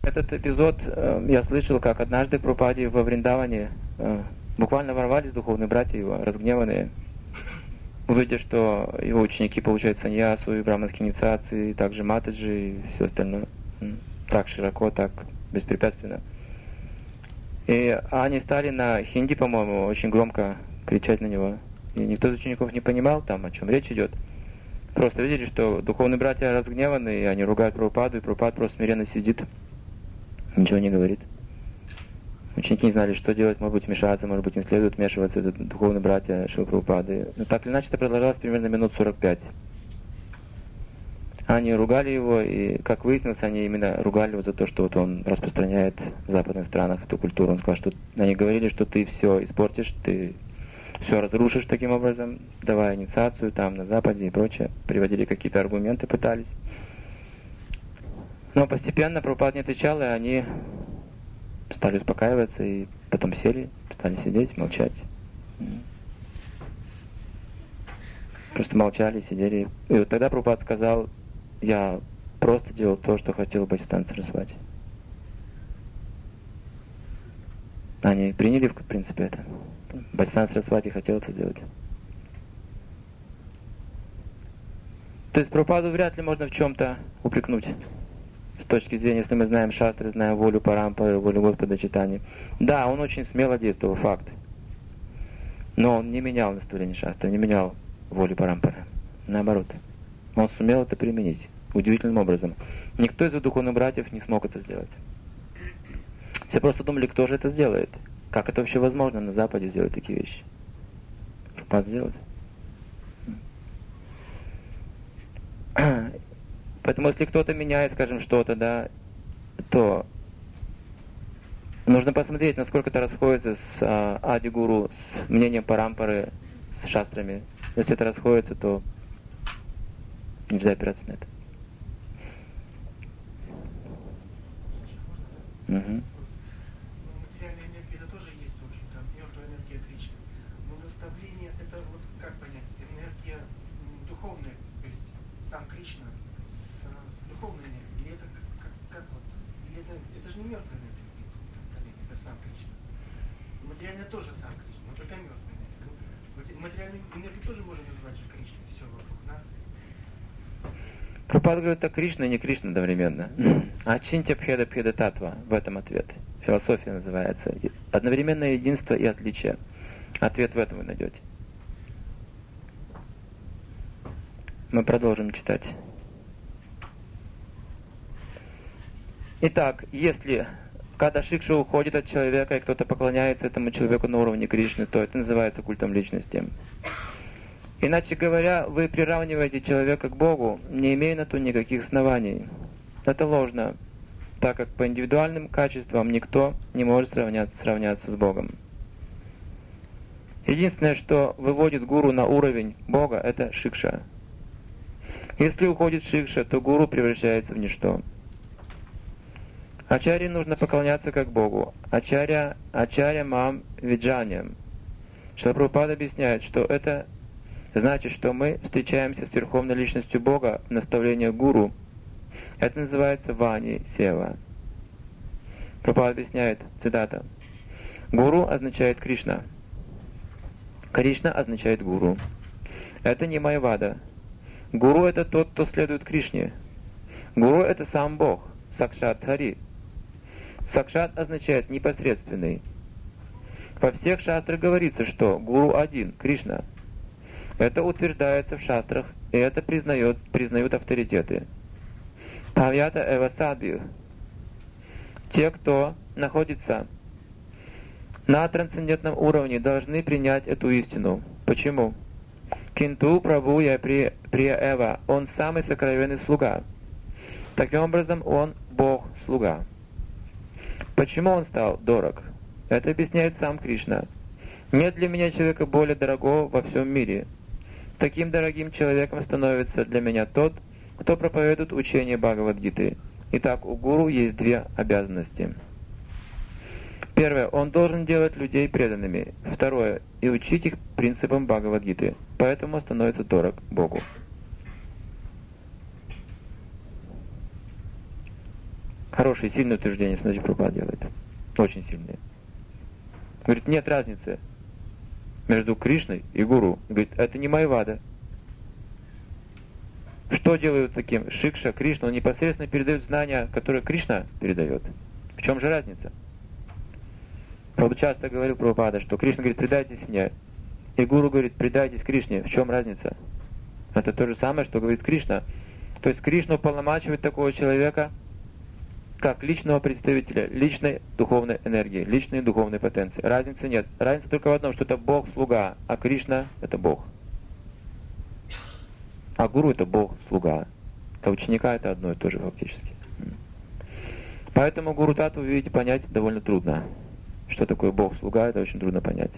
Этот эпизод я слышал, как однажды к Прабхупаде во Вриндаване буквально ворвались духовные братья его, разгневанные, увидя, что его ученики получают саньясу и браманские инициации, и также матаджи и все остальное. Так широко, так беспрепятственно. И они стали на хинди, по-моему, очень громко кричать на него. И никто из учеников не понимал там, о чем речь идет. Просто видели, что духовные братья разгневаны, и они ругают Прабхупаду, и Прабхупад просто смиренно сидит, ничего не говорит. Ученики не знали, что делать, может быть, вмешаться, может быть, не следует вмешиваться, это духовные братья Шрилы Прабхупады. Но так или иначе, это продолжалось примерно минут 45. Они ругали его, и, как выяснилось, они именно ругали его за то, что вот он распространяет в западных странах эту культуру. Он сказал, что они говорили, что ты все испортишь, ты все разрушишь таким образом, давая инициацию там на Западе и прочее. Приводили какие-то аргументы, пытались. Но постепенно Прабхупад не отвечал, и они стали успокаиваться, и потом сели, стали сидеть, молчать. Просто молчали, сидели. И вот тогда Прабхупад сказал: я просто делал то, что хотел Бхактисиданта Сарасвати. Они приняли, в принципе, это. Бхактисиданта Сарасвати хотел это сделать. То есть Прабхупаду вряд ли можно в чем-то упрекнуть. С точки зрения, если мы знаем шастры, знаем волю Парампары, волю Господа Чайтаньи. Да, он очень смело действовал, факт. Но он не менял наставление шастры, не менял волю Парампары. Наоборот. Он сумел это применить удивительным образом. Никто из духовных братьев не смог это сделать. Все просто думали, кто же это сделает. Как это вообще возможно на Западе сделать такие вещи? Прабхупад сделать. Поэтому если кто-то меняет, скажем, что-то, да, то нужно посмотреть, насколько это расходится с Ади-гуру, с мнением Парампары, с шастрами. Если это расходится, то нельзя опираться на это. Угу. Материальная энергия это тоже есть, в общем-то, мертвая энергия Кришны. Но наставление это вот как понять? Энергия духовная, то есть сам Кришна с духовной энергией. Или это как вот? Или это же не мертвая энергия, наставление, это сам Кришна. Материальная тоже сам Кришна, но только мертвая энергия. Материальную энергию тоже можно назвать же Кришной, все вокруг нас. Прабхупада говорит, это Кришна и не Кришна одновременно. Ачинтя Бхеда Бхеда Татва, в этом ответ. Философия называется. Одновременное единство и отличие. Ответ в этом вы найдете. Мы продолжим читать. Итак, если когда Шикша уходит от человека, и кто-то поклоняется этому человеку на уровне Кришны, то это называется культом личности. Иначе говоря, вы приравниваете человека к Богу, не имея на то никаких оснований. Это ложно, так как по индивидуальным качествам никто не может сравняться с Богом. Единственное, что выводит гуру на уровень Бога, это Шикша. Если уходит Шикша, то гуру превращается в ничто. Ачарье нужно поклоняться как Богу. Ачарья мам виджаньям. Шрила Прабхупада объясняет, что это значит, что мы встречаемся с верховной личностью Бога в наставлениях гуру. Это называется вани сева. Прабхупада объясняет, цитата: «Гуру означает Кришна. Кришна означает гуру. Это не майвада. Гуру — это тот, кто следует Кришне. Гуру — это сам Бог, Сакшат Хари. Сакшат означает непосредственный. Во всех шастрах говорится, что гуру один, Кришна. Это утверждается в шастрах, и это признают авторитеты. Павьята эва садхи. Те, кто находится на трансцендентном уровне, должны принять эту истину. Почему? Кинту Прабху я прия эва. Он самый сокровенный слуга. Таким образом, он Бог-слуга. Почему он стал дорог? Это объясняет сам Кришна. Нет для меня человека более дорогого во всем мире. Таким дорогим человеком становится для меня тот, кто проповедует учение Бхагавад-гиты. Итак, у гуру есть две обязанности. Первое, он должен делать людей преданными. Второе, и учить их принципам Бхагавад-гиты. Поэтому становится дорог Богу. Хорошие, сильные утверждения Санаджи Прабхупада делает. Очень сильные. Говорит, нет разницы между Кришной и Гуру. Говорит, это не Майявада. Что делают таким? Шикша, Кришна, он непосредственно передает знания, которые Кришна передает. В чем же разница? Правда, часто говорю Прабхупада, что Кришна говорит, предайтесь мне. И Гуру говорит, предайтесь Кришне. В чем разница? Это то же самое, что говорит Кришна. То есть Кришна уполномачивает такого человека, как личного представителя, личной духовной энергии, личной духовной потенции. Разницы нет. Разница только в одном, что это Бог-слуга, а Кришна — это Бог. А Гуру — это Бог-слуга. А ученика — это одно и то же фактически. Поэтому Гуру Татву, вы видите, понять довольно трудно. Что такое Бог-слуга, это очень трудно понять.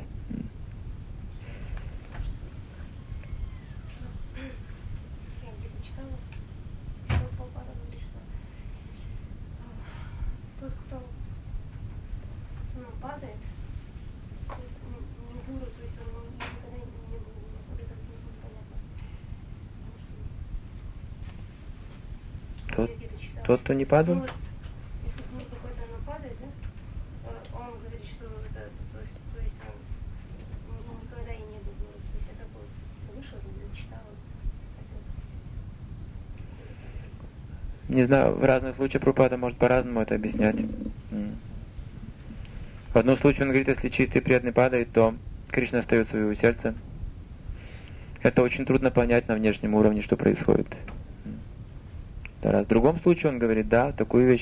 Тот, кто не падал? Если гуру какой-то она падает, да, он говорит, что это, то есть он никогда и не был гуру. То есть это был вышел, читал. Не знаю, в разных случаях Прабхупада может по-разному это объяснять. В одном случае он говорит, если чистый преданный падает, то Кришна остается в его сердце. Это очень трудно понять на внешнем уровне, что происходит. В другом случае он говорит, да, такую вещь.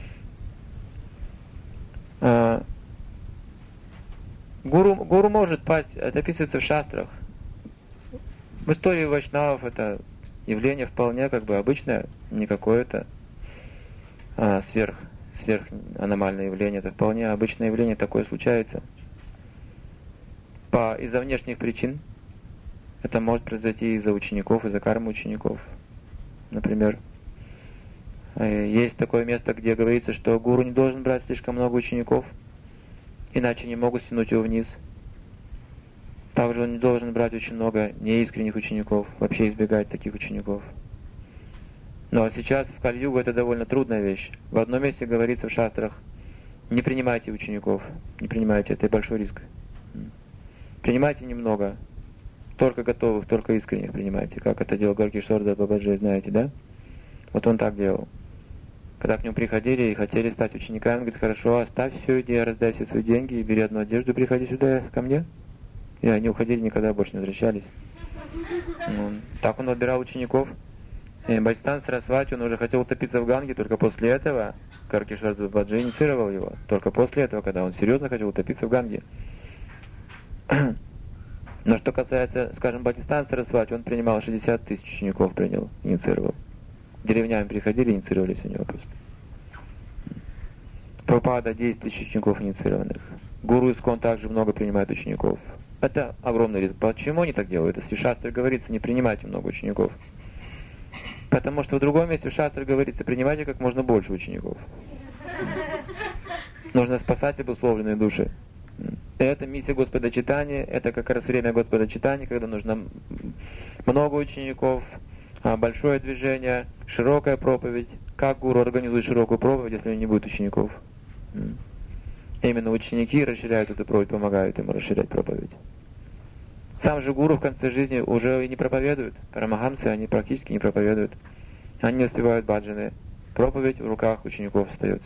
Гуру может пасть, это описывается в шастрах. В истории вайшнавов это явление вполне как бы обычное, не какое-то сверх аномальное явление. Это вполне обычное явление, такое случается. Из-за внешних причин это может произойти из-за учеников, из-за кармы учеников. Например, есть такое место, где говорится, что гуру не должен брать слишком много учеников, иначе не могут стянуть его вниз. Также он не должен брать очень много неискренних учеников, вообще избегать таких учеников. Но сейчас в Кали-югу это довольно трудная вещь. В одном месте говорится в шастрах, не принимайте учеников, не принимайте, это большой риск. Принимайте немного, только готовых, только искренних принимайте, как это делал Горкишорда Бабаджи, знаете, да? Вот он так делал. Когда к нему приходили и хотели стать учениками, он говорит, хорошо, оставь все, иди, раздай все свои деньги, и бери одну одежду, приходи сюда ко мне. И они уходили, никогда больше не возвращались. Так он отбирал учеников. И Бхактисиданта Сарасвати, он уже хотел утопиться в Ганге, только после этого Горкишорда Бабаджи инициировал его. Только после этого, когда он серьезно хотел утопиться в Ганге. Но что касается, скажем, Бхактисиданта Сарасвати, он принимал 60 тысяч учеников, инициировал. Деревнями приходили, инициировались у него просто. Прабхупада 10 тысяч учеников инициированных. Гуру Искон также много принимает учеников. Это огромный риск. Почему они так делают? Если в шастре говорится, не принимайте много учеников. Потому что в другом месте в шастре говорится, принимайте как можно больше учеников. Нужно спасать обусловленные души. Это миссия Господа Чайтаньи, это как раз время Господа Чайтаньи, когда нужно много учеников, большое движение, широкая проповедь. Как гуру организует широкую проповедь, если не будет учеников? Именно ученики расширяют эту проповедь, помогают ему расширять проповедь. Сам же гуру в конце жизни уже и не проповедует. Парамахамсы, они практически не проповедуют. Они не успевают баджаны. Проповедь в руках учеников остается.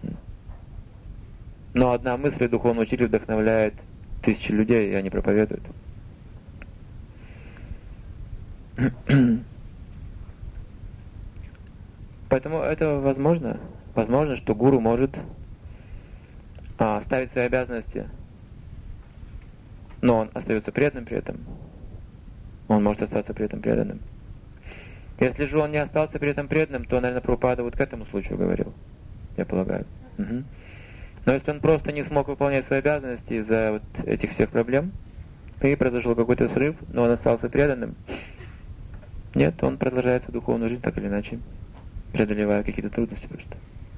Но одна мысль духовного учителя вдохновляет тысячи людей, и они проповедуют. Поэтому это возможно. Возможно, что гуру может ставить свои обязанности, но он остается преданным при этом. Он может остаться при этом преданным. Если же он не остался при этом преданным, то, наверное, Прабхупада вот к этому случаю говорил, я полагаю. Угу. Но если он просто не смог выполнять свои обязанности из-за вот этих всех проблем, и произошел какой-то срыв, но он остался преданным, нет, он продолжает свою духовную жизнь так или иначе, преодолевая какие-то трудности просто.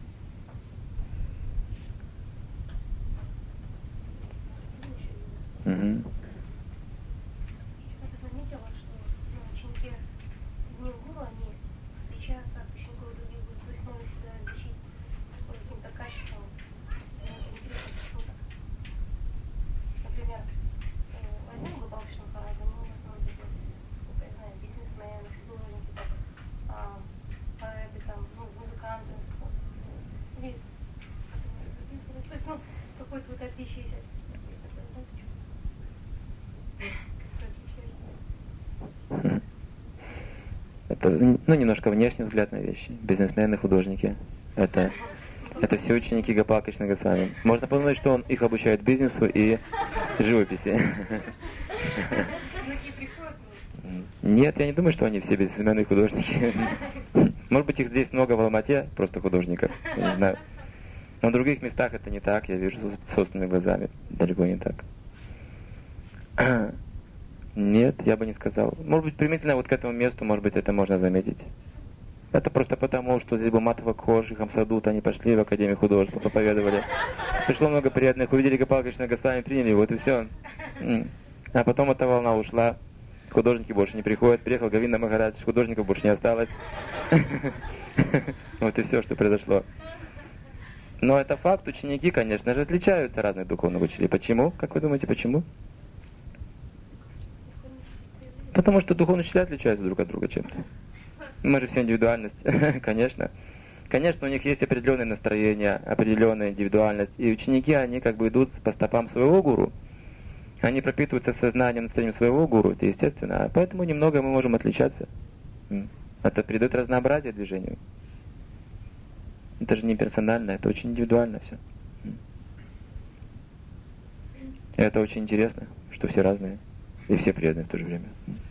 Угу. Я заметила, что ученики Дни Гуру, они отличаются от учеников других гуру, то есть могут себя лечить немножко внешний взгляд на вещи. Бизнесмены, художники. Это все ученики Гопала Кришны Госвами. Можно подумать, что он их обучает бизнесу и живописи. Нет, я не думаю, что они все бизнесмены и художники. Может быть, их здесь много в Алмате, просто художников. Я не знаю. Но в других местах это не так, я вижу собственными глазами. Далеко не так. Нет, я бы не сказал. Может быть, примитивно вот к этому месту, может быть, это можно заметить. Это просто потому, что здесь был Матхава Кхош и Хамсадут, они пошли в Академию художеств, проповедовали. Пришло много преданных, увидели Гопала Кришна Госвами, приняли, вот и все. А потом эта волна ушла, художники больше не приходят, приехал Говинда Махарадж, художников больше не осталось. Вот и все, что произошло. Но это факт, ученики, конечно же, отличаются от разных духовных учителей. Почему? Как вы думаете, почему? Потому что духовные учителя отличаются друг от друга чем-то. Мы же все индивидуальность, конечно. Конечно, у них есть определенное настроение, определенная индивидуальность. И ученики, они как бы идут по стопам своего гуру. Они пропитываются сознанием, настроением своего гуру, это естественно. А поэтому немного мы можем отличаться. Это придает разнообразие движению. Это же не персонально, это очень индивидуально все. И это очень интересно, что все разные. И все преданные в то же время.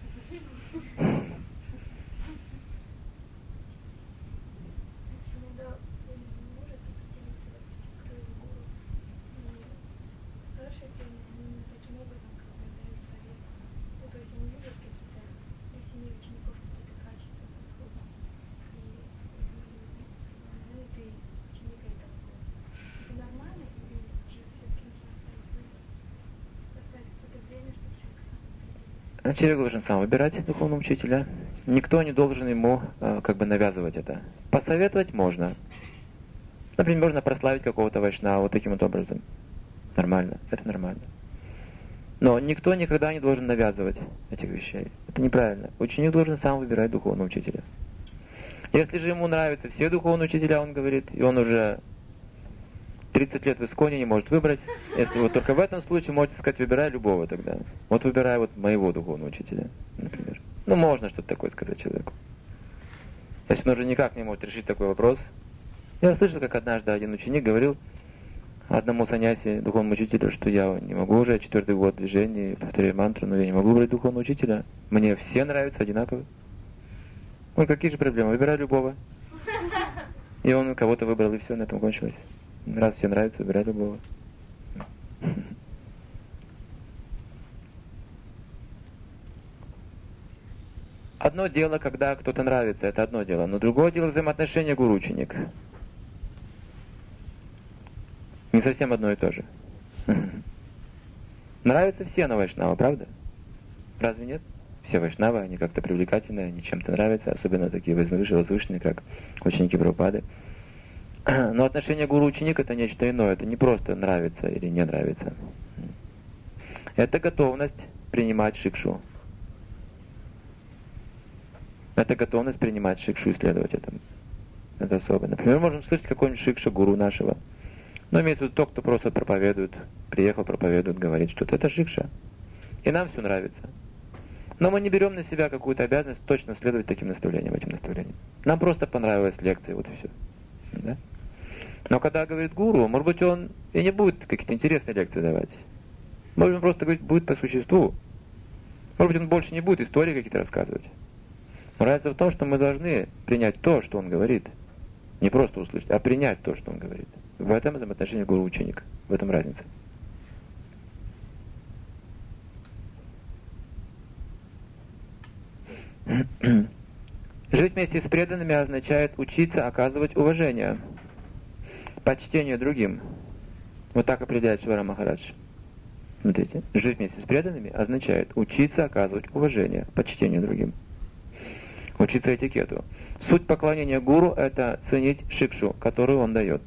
Человек должен сам выбирать духовного учителя. Никто не должен ему как бы навязывать это. Посоветовать можно. Например, можно прославить какого-то вайшнава вот таким вот образом. Нормально, это нормально. Но никто никогда не должен навязывать этих вещей. Это неправильно. Ученик должен сам выбирать духовного учителя. Если же ему нравятся все духовные учителя, он говорит, и он уже 30 лет в Исконе не может выбрать. Если вот только в этом случае можете сказать, выбирай любого тогда. Вот выбирай вот моего духовного учителя, например. Ну, можно что-то такое сказать человеку. Если он уже никак не может решить такой вопрос. Я слышал, как однажды один ученик говорил одному саньяси, духовному учителю, что я не могу уже 4-й год движения, повторяю мантру, но я не могу выбрать духовного учителя. Мне все нравятся одинаково. Ну, какие же проблемы? Выбирай любого. И он кого-то выбрал, и все, на этом кончилось. Раз все нравится, выбирай любого. Одно дело, когда кто-то нравится, это одно дело. Но другое дело взаимоотношения гуру-ученик. Не совсем одно и то же. Нравятся все на вайшнава, правда? Разве нет? Все вайшнавы, они как-то привлекательные, они чем-то нравятся, особенно такие возвышенные, как ученики Прабхупады. Но отношение гуру-ученик это нечто иное, это не просто нравится или не нравится. Это готовность принимать шикшу. Это готовность принимать шикшу и следовать этому. Это особо. Например, можем слышать какой-нибудь шикша гуру нашего. Но имеется в виду тот, кто просто проповедует, приехал, проповедует, говорит что-то. Это шикша. И нам все нравится. Но мы не берем на себя какую-то обязанность точно следовать таким наставлениям, этим наставлениям. Нам просто понравилась лекция, вот и все. Да? Но когда говорит гуру, может быть, он и не будет какие-то интересные лекции давать. Может, он просто говорит, будет по существу. Может быть, он больше не будет истории какие-то рассказывать. Но разница в том, что мы должны принять то, что он говорит. Не просто услышать, а принять то, что он говорит. В этом взаимоотношении гуру-ученик. В этом разница. Жить вместе с преданными означает учиться оказывать уважение, почтение другим. Вот так определяет Швара Махарадж. Смотрите, жить вместе с преданными означает учиться оказывать уважение, почтение другим. Учиться этикету. Суть поклонения гуру – это ценить шикшу, которую он дает.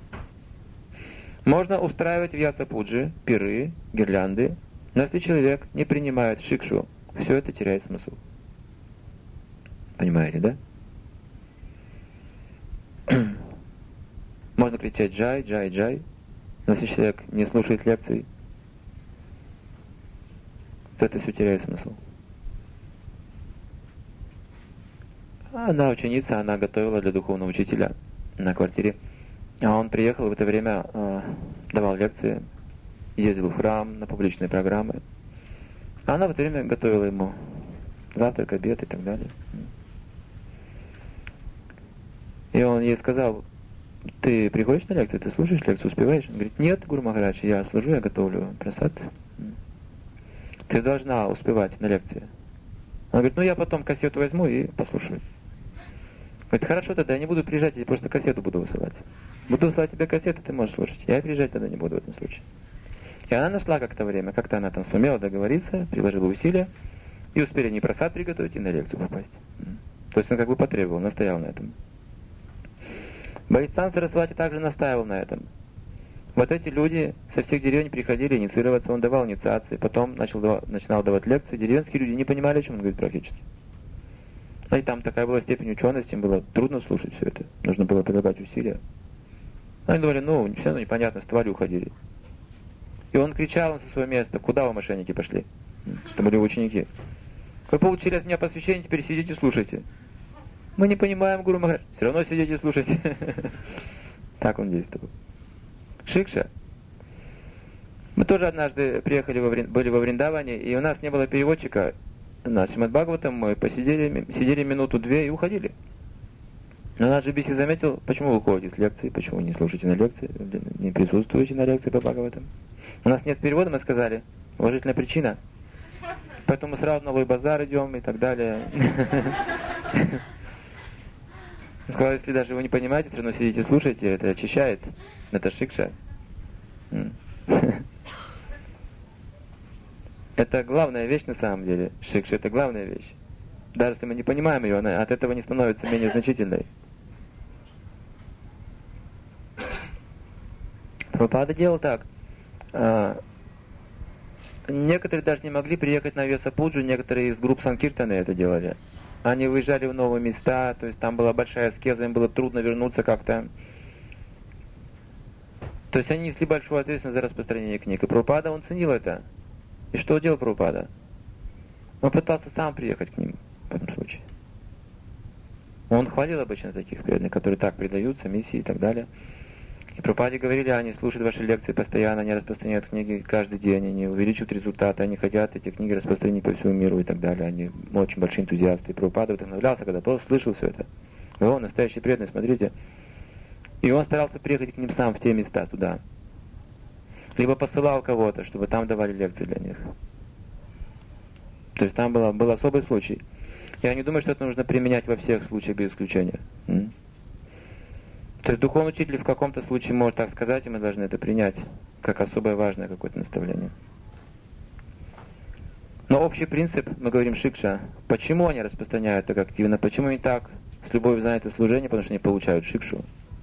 Можно устраивать в Ясапуджи пиры, гирлянды, но если человек не принимает шикшу, все это теряет смысл. Понимаете, да? Можно кричать «джай, джай, джай», но если человек не слушает лекций, то это все теряет смысл. Она ученица, она готовила для духовного учителя на квартире. А он приехал в это время, давал лекции, ездил в храм на публичные программы. А она в это время готовила ему завтрак, обед и так далее. И он ей сказал: ты приходишь на лекцию, ты слушаешь лекцию, успеваешь? Он говорит: нет, Гуру Махарадж, я служу, я готовлю прасад. Ты должна успевать на лекции. Он говорит: ну я потом кассету возьму и послушаю. Говорит: хорошо, тогда я не буду приезжать, я просто кассету буду высылать. Буду высылать тебе кассету, ты можешь слушать. Я приезжать тогда не буду в этом случае. И она нашла как-то время, как-то она там сумела договориться, приложила усилия, и успели не просад приготовить, и на лекцию попасть. То есть он как бы потребовал, настоял на этом. Бхагаватан Сарасвати также настаивал на этом. Вот эти люди со всех деревень приходили инициироваться, он давал инициации, потом начинал давать лекции. Деревенские люди не понимали, о чем он говорит практически. И там такая была степень учености, им было трудно слушать все это. Нужно было прилагать усилия. Они думали: ну, все равно непонятно, с твари уходили. И он кричал им со своего места: куда вы, мошенники, пошли? Это были ученики. Вы получили от меня посвящение, теперь сидите и слушайте. Мы не понимаем, Гуру Махарадж. Все равно сидите и слушайте. Так он действовал. Шикша. Мы тоже однажды были во Вриндаване, и у нас не было переводчика на Шримад Бхагаватам. Мы сидели минуту-две и уходили. Но наш Бхиси заметил: почему вы уходите с лекции, почему не слушаете на лекции, не присутствуете на лекции по Бхагаватам. У нас нет перевода, мы сказали, уважительная причина. Поэтому мы сразу на Лой-базар идем и так далее. Сказал: если даже вы не понимаете, все равно сидите и слушаете, это очищает, это шикша. Это главная вещь на самом деле. Шикша — это главная вещь. Даже если мы не понимаем ее, она от этого не становится менее значительной. Прабхупада делал так. Некоторые даже не могли приехать на Весапуджу, некоторые из групп Санкиртаны это делали. Они выезжали в новые места, то есть там была большая аскеза, им было трудно вернуться как-то. То есть они несли большую ответственность за распространение книг. И Прабхупада, он ценил это. И что делал Прабхупада? Он пытался сам приехать к ним в этом случае. Он хвалил обычно таких преданных, которые так предаются, миссии и так далее. И Прабхупаде говорили: они слушают ваши лекции постоянно, они распространяют книги каждый день, они увеличивают результаты, они хотят эти книги распространить по всему миру и так далее. Они очень большие энтузиасты. И Прабхупада вдохновлялся, когда просто слышал все это. О, настоящий преданный, смотрите. И он старался приехать к ним сам в те места, туда. Либо посылал кого-то, чтобы там давали лекции для них. То есть там был особый случай. Я не думаю, что это нужно применять во всех случаях без исключения. То есть духовный учитель в каком-то случае может так сказать, и мы должны это принять как особое важное какое-то наставление. Но общий принцип, мы говорим, шикша. Почему они распространяют так активно? Почему они так с любовью заняты служением? Потому что они получают шикшу.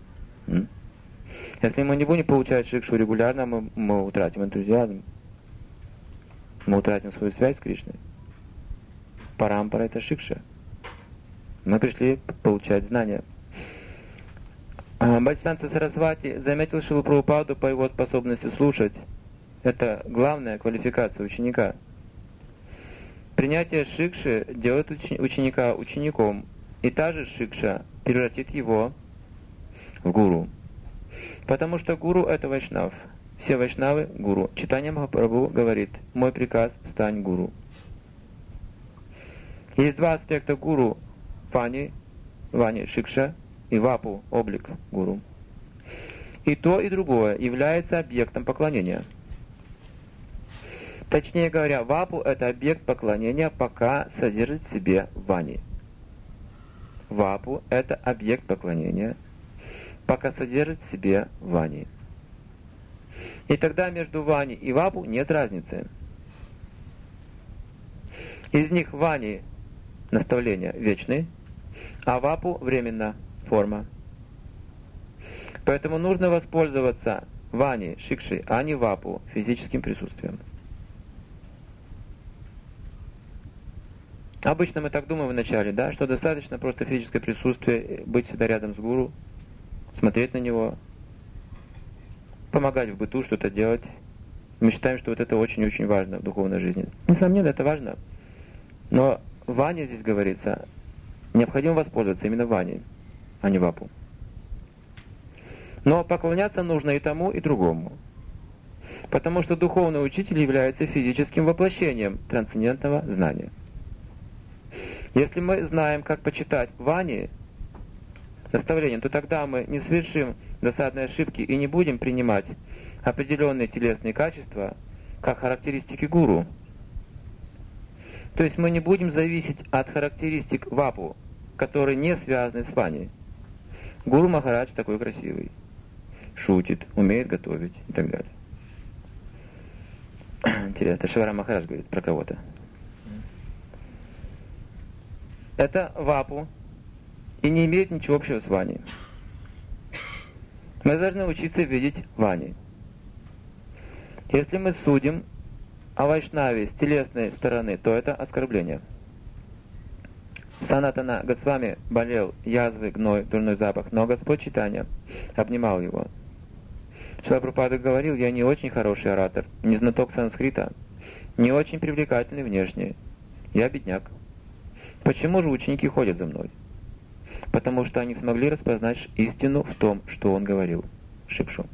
Если мы не будем получать шикшу регулярно, мы утратим энтузиазм. Мы утратим свою связь с Кришной. Парампара — это шикша. Мы пришли получать знания. Бхактисиданта Сарасвати заметил Шрилу Прабхупаду по его способности слушать. Это главная квалификация ученика. Принятие шикши делает ученика учеником, и та же шикша превратит его в гуру. Потому что гуру — это вайшнав. Все вайшнавы — гуру. Чайтанья Махапрабху говорит: мой приказ — стань гуру. Есть два аспекта гуру: вани шикша, и вапу — облик гуру. И то, и другое является объектом поклонения. Точнее говоря, вапу — это объект поклонения, пока содержит в себе вани. Вапу — это объект поклонения, пока содержит в себе вани. И тогда между вани и вапу нет разницы. Из них вани — наставления вечны, а вапу — временно, форма. Поэтому нужно воспользоваться вани, шикшей, а не вапу, физическим присутствием. Обычно мы так думаем вначале, да, что достаточно просто физическое присутствие, быть всегда рядом с гуру, смотреть на него, помогать в быту, что-то делать. Мы считаем, что вот это очень-очень важно в духовной жизни. Несомненно, это важно. Но вани здесь говорится необходимо воспользоваться именно ваней, а не вапу. Но поклоняться нужно и тому, и другому. Потому что духовный учитель является физическим воплощением трансцендентного знания. Если мы знаем, как почитать вани наставлением, то тогда мы не совершим досадной ошибки и не будем принимать определенные телесные качества как характеристики гуру. То есть мы не будем зависеть от характеристик вапу, которые не связаны с вани. Гуру Махарадж такой красивый, шутит, умеет готовить и так далее. Интересно, Шивара Махарадж говорит про кого-то. Это вапу и не имеет ничего общего с ваней. Мы должны учиться видеть вани. Если мы судим о Вайшнаве с телесной стороны, то это оскорбление. Санатана Госвами болел язвы, гной, дурной запах, но Господь Чайтанья обнимал его. Шрила Прабхупада говорил: я не очень хороший оратор, не знаток санскрита, не очень привлекательный внешне. Я бедняк. Почему же ученики ходят за мной? Потому что они смогли распознать истину в том, что он говорил. Шипшу.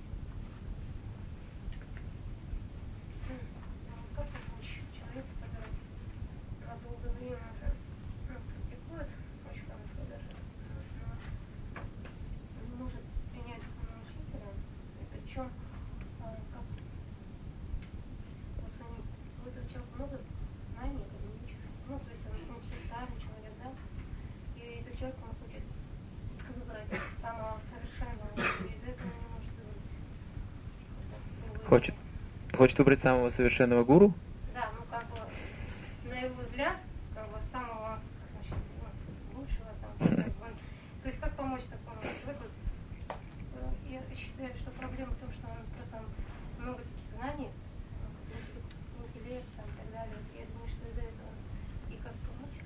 Хочет выбрать самого совершенного гуру? Да, ну как бы на его взгляд, как бы самого, значит, лучшего там. То есть как помочь такому человеку? Я считаю, что проблема в том, что он просто много таких знаний, интеллект и так далее. Я думаю, что из-за этого и как помочь.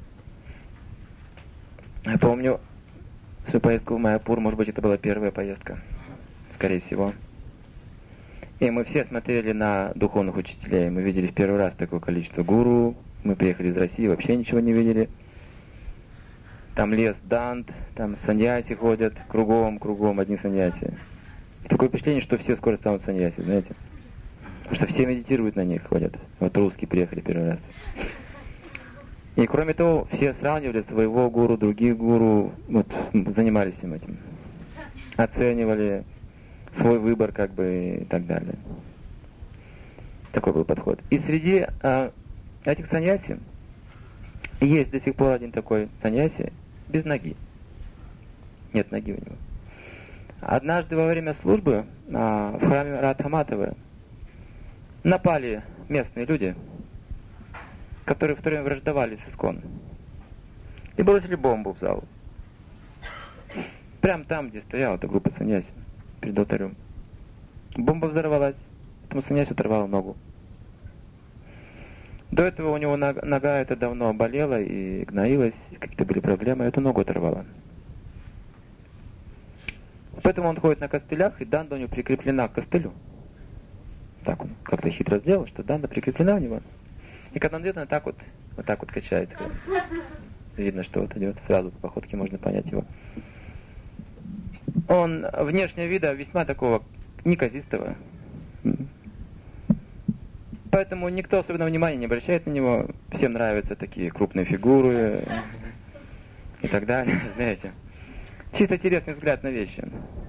Я помню свою поездку в Майяпур, может быть, это была первая поездка, скорее всего. И мы все смотрели на духовных учителей. Мы видели в первый раз такое количество гуру. Мы приехали из России, вообще ничего не видели. Там лес дант, там саньяси ходят, кругом одни саньяси. Такое впечатление, что все скоро станут саньяси, знаете. Потому что все медитируют на них, ходят. Вот русские приехали первый раз. И кроме того, все сравнивали своего гуру, других гуру, вот занимались всем этим. Оценивали свой выбор, как бы, и так далее. Такой был подход. И среди этих саньяси есть до сих пор один такой саньяси без ноги. Нет ноги у него. Однажды во время службы в храме Радхаматовы напали местные люди, которые в то время враждовали с Искон, и бросили бомбу в зал. Прямо там, где стояла эта группа саньяси, перед алтарем. Бомба взорвалась, этому саньяси оторвало ногу. До этого у него нога эта давно болела и гноилась, какие-то были проблемы, эту ногу оторвало. Поэтому он ходит на костылях, и данда у него прикреплена к костылю. Так он как-то хитро сделал, что данда прикреплена у него. И когда он идет, она так вот качается. Видно, что вот идет, сразу по походке можно понять его. Он внешнего вида весьма такого неказистого. Поэтому никто особенно внимания не обращает на него. Всем нравятся такие крупные фигуры и так далее, знаете. Чисто интересный взгляд на вещи.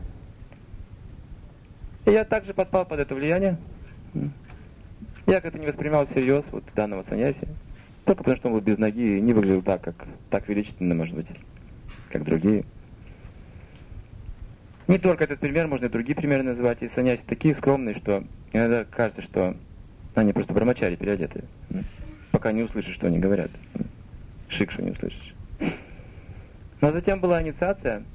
И я также подпал под это влияние. Я как-то не воспринимал всерьез вот данного саньяси. Только потому, что он был без ноги и не выглядел так величественно, может быть, как другие. Не только этот пример, можно и другие примеры называть. И саньяси такие скромные, что иногда кажется, что они просто брамачари переодеты. Пока не услышишь, что они говорят. Шикшу не услышишь. Но затем была инициация.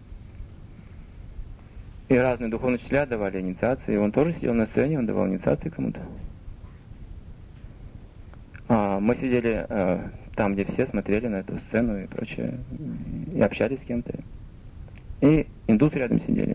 И разные духовные учителя давали инициации. И он тоже сидел на сцене, он давал инициации кому-то. Мы сидели там, где все смотрели на эту сцену и прочее. И общались с кем-то. И индусы рядом сидели.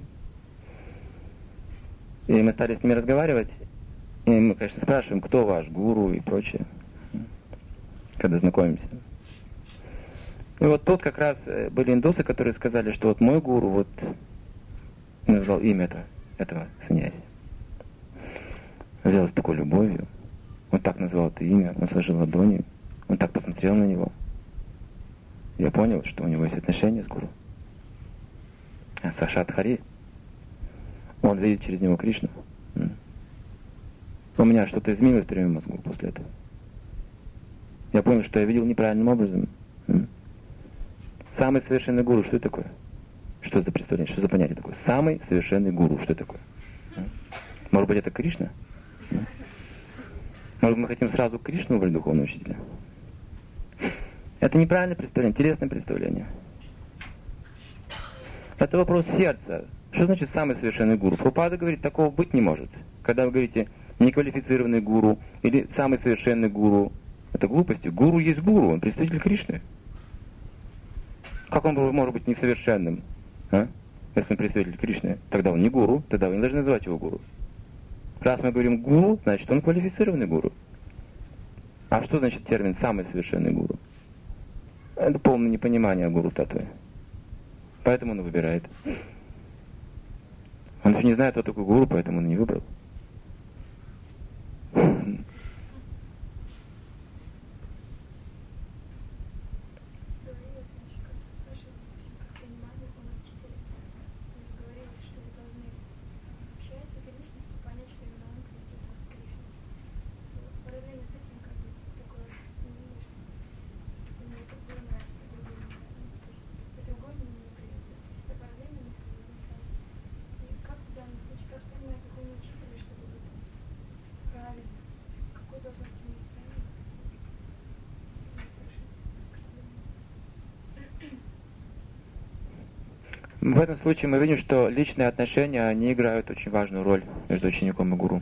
И мы стали с ними разговаривать. И мы, конечно, спрашиваем, кто ваш гуру и прочее. Когда знакомимся. И вот тут как раз были индусы, которые сказали, что вот мой гуру вот назвал имя этого саньяси. Взял с такой любовью. Он так назвал это имя, он сложил ладони, он так посмотрел на него. Я понял, что у него есть отношения с гуру. Сакшат Хари. Он видит через него Кришну. У меня что-то изменилось в моем мозгу после этого. Я понял, что я видел неправильным образом. Самый совершенный гуру, что это такое? Что за представление, что за понятие такое? Самый совершенный гуру, что это такое? Может быть, это Кришна? Может, мы хотим сразу Кришну выбрать духовного учителя? Это неправильное представление, интересное представление. Это вопрос сердца. Что значит самый совершенный гуру? Прабхупада говорит, такого быть не может. Когда вы говорите неквалифицированный гуру или самый совершенный гуру, это глупости. Гуру есть гуру, он представитель Кришны. Как он может быть несовершенным? Если он представитель Кришны, тогда он не гуру, тогда вы не должны называть его гуру. Раз мы говорим гуру, значит он квалифицированный гуру. А что значит термин «самый совершенный гуру»? Это полное непонимание гуру татвы. Поэтому он выбирает. Он еще не знает, кто такой гуру, поэтому он не выбрал. В этом случае мы видим, что личные отношения, они играют очень важную роль между учеником и гуру.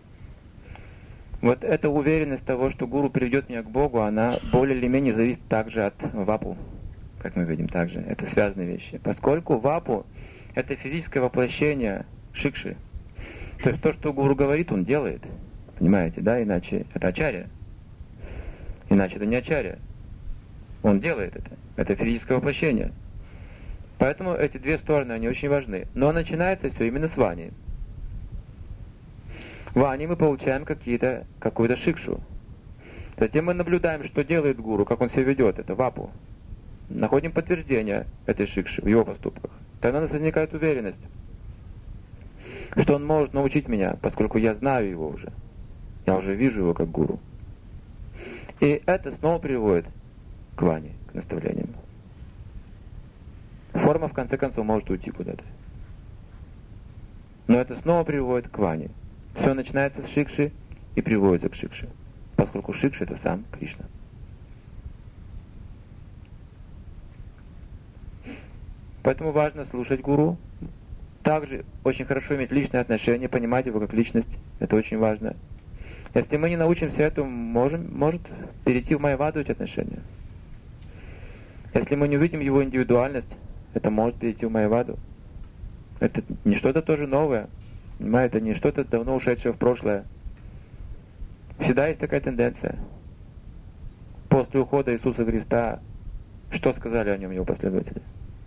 Вот эта уверенность того, что гуру приведет меня к Богу, она более или менее зависит также от вапу, как мы видим также. Это связанные вещи. Поскольку вапу — это физическое воплощение шикши. То есть то, что гуру говорит, он делает. Понимаете, да? Иначе это ачарья. Иначе это не ачарья. Он делает это. Это физическое воплощение. Поэтому эти две стороны, они очень важны. Но начинается все именно с вани. В вани мы получаем какую-то шикшу. Затем мы наблюдаем, что делает гуру, как он себя ведет, это вапу. Находим подтверждение этой шикши в его поступках. Тогда у нас возникает уверенность, что он может научить меня, поскольку я знаю его уже. Я уже вижу его как гуру. И это снова приводит к вани, к наставлениям. Форма, в конце концов, может уйти куда-то. Но это снова приводит к ване. Все начинается с шикши и приводится к шикше. Поскольку шикша — это сам Кришна. Поэтому важно слушать гуру. Также очень хорошо иметь личные отношения, понимать его как личность. Это очень важно. Если мы не научимся этому, может перейти в майяваду эти отношения. Если мы не увидим его индивидуальность, это может перейти в майяваду. Это не что-то тоже новое. Понимаете, это не что-то давно ушедшее в прошлое. Всегда есть такая тенденция. После ухода Иисуса Христа, что сказали о нем его последователи?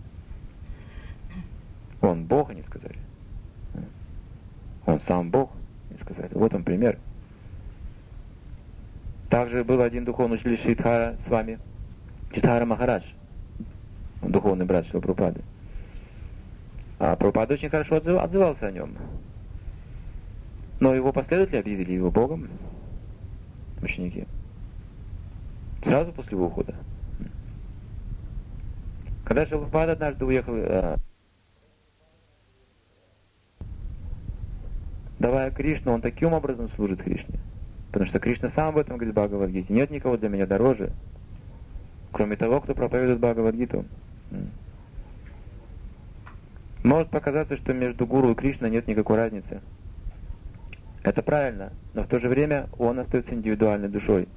Он Бог, они сказали. Он сам Бог, они сказали. Вот он пример. Также был один духовный учитель Шридхара с вами, Читхара Махарадж, духовный брат Шрила Прабхупады. А Прабхупада очень хорошо отзывался о нем. Но его последователи объявили его Богом, ученики. Сразу после его ухода. Когда Шрила Прабхупада однажды уехал, давая Кришну, он таким образом служит Кришне. Потому что Кришна сам об этом говорит в Бхагавад-гите. Нет никого для меня дороже, кроме того, кто проповедует Бхагавад-гиту. Может показаться, что между гуру и Кришной нет никакой разницы. Это правильно, но в то же время он остается индивидуальной душой.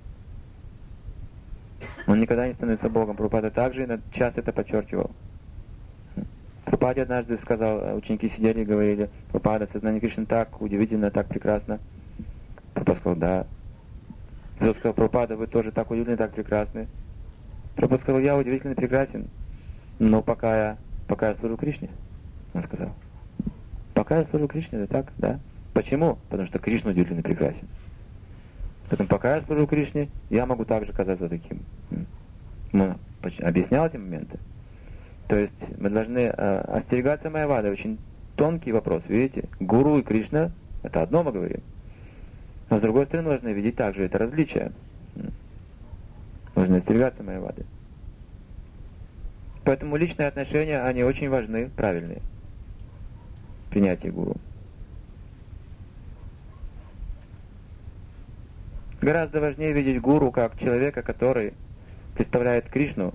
Он никогда не становится Богом. Прабхупада также часто это подчеркивал. Прабхупаде однажды сказал, ученики сидели и говорили: Прабхупада, сознание Кришны так удивительно, так прекрасно. Прабхупада сказал: да. Тот сказал: Прабхупада, вы тоже так удивительны, так прекрасны. Прабхупада сказал, я удивительно прекрасен, но пока я служу Кришне, он сказал. Пока я служу Кришне, это так, да. Почему? Потому что Кришна удивительно прекрасен. Поэтому пока я служу Кришне, я могу также казаться таким. Он объяснял эти моменты. То есть мы должны остерегаться майявады. Очень тонкий вопрос, видите? Гуру и Кришна — это одно мы говорим. Но с другой стороны, должны видеть также это различие. Нужно остерегаться майявады. Поэтому личные отношения, они очень важны, правильные. Принятие гуру. Гораздо важнее видеть гуру как человека, который представляет Кришну,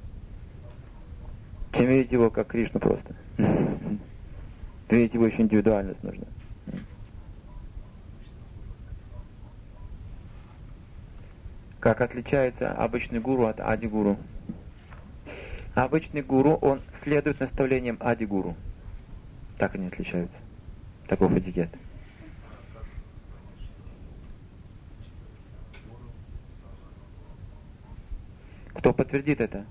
чем видеть его как Кришну просто. Видеть его еще индивидуальность нужно. Как отличается обычный гуру от ади-гуру? Обычный гуру, он следует наставлениям ади-гуру. Так они отличаются. Таков этикет. Кто подтвердит это?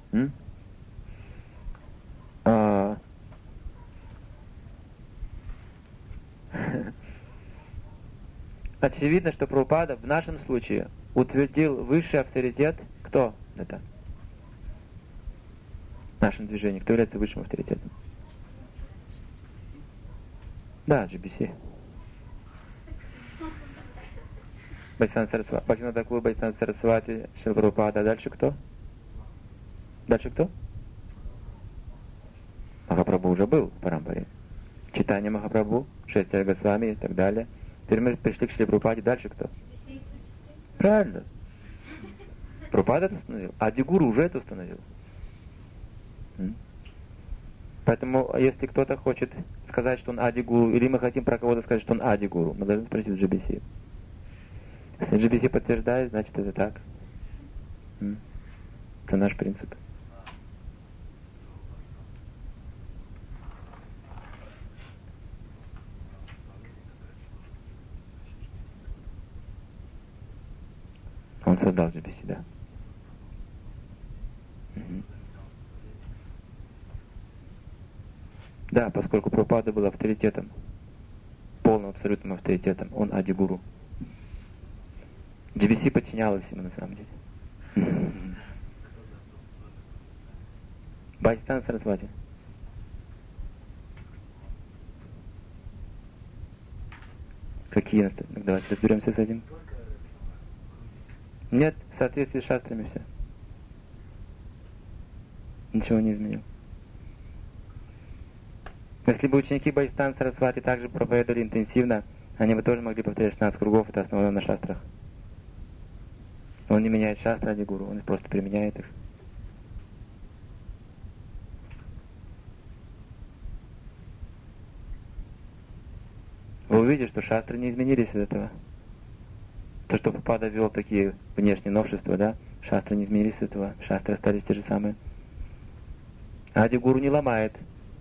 Очевидно, что Прабхупада в нашем случае утвердил высший авторитет. Кто это? В нашем движении. Кто является высшим авторитетом? Да, GBC. Бхактивинода Сарасвати. Бхактивинода Тхакур, Бхактивинода Сарасвати, Шрила Прабхупада. Дальше кто? Дальше кто? Махапрабху уже был в Парампаре. Читание Махапрабху, шествие Госвами и так далее. Теперь мы пришли к Шриле Прабхупаде. Дальше кто? Правильно. Прабхупада это установил. Ади-гуру уже это установил. Поэтому, если кто-то хочет сказать, что он ади-гуру, или мы хотим про кого-то сказать, что он ади-гуру, мы должны спросить GBC. Если GBC подтверждает, значит это так. Это наш принцип. Он создал GBC, да. Да, поскольку Прабхупада был авторитетом, полным абсолютным авторитетом, он ади-гуру. GBC подчинялась ему на самом деле. Бхактивинода Сарасвати. Какие наставления? Давайте разберемся с этим. Нет, в соответствии с шастрами все. Ничего не изменил. Если бы ученики Бхактивиноды Сарасвати также проповедовали интенсивно, они бы тоже могли повторять 16 кругов, это основано на шастрах. Он не меняет шастры ади-гуру, он просто применяет их. Вы увидите, что шастры не изменились из этого. То, что Прабхупада ввел такие внешние новшества, да, шастры не изменились из этого, шастры остались те же самые. Ади-гуру не ломает.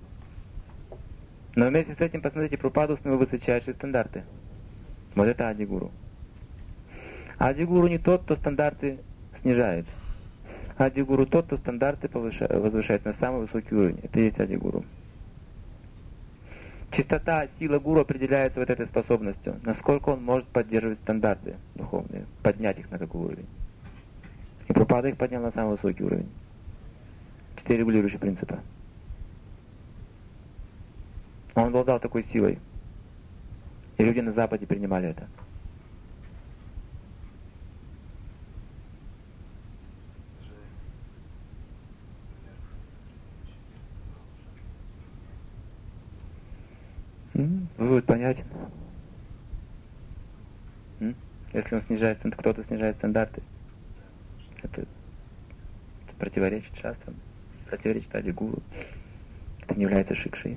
Но вместе с этим, посмотрите, Прабхупада установил высочайшие стандарты. Вот это ади-гуру. Ади-гуру не тот, кто стандарты снижает. Ади-гуру тот, кто стандарты возвышает на самый высокий уровень. Это и есть ади-гуру. Чистота, сила гуру определяется вот этой способностью, насколько он может поддерживать стандарты духовные, поднять их на какой уровень. И Прабхупада их поднял на самый высокий уровень. 4 регулирующих принципа. Он обладал такой силой. И люди на Западе принимали это. Вывод понятен. Если он снижает, кто-то снижает стандарты, это противоречит шастрам, противоречит ади-гуру. Это не является шикшей.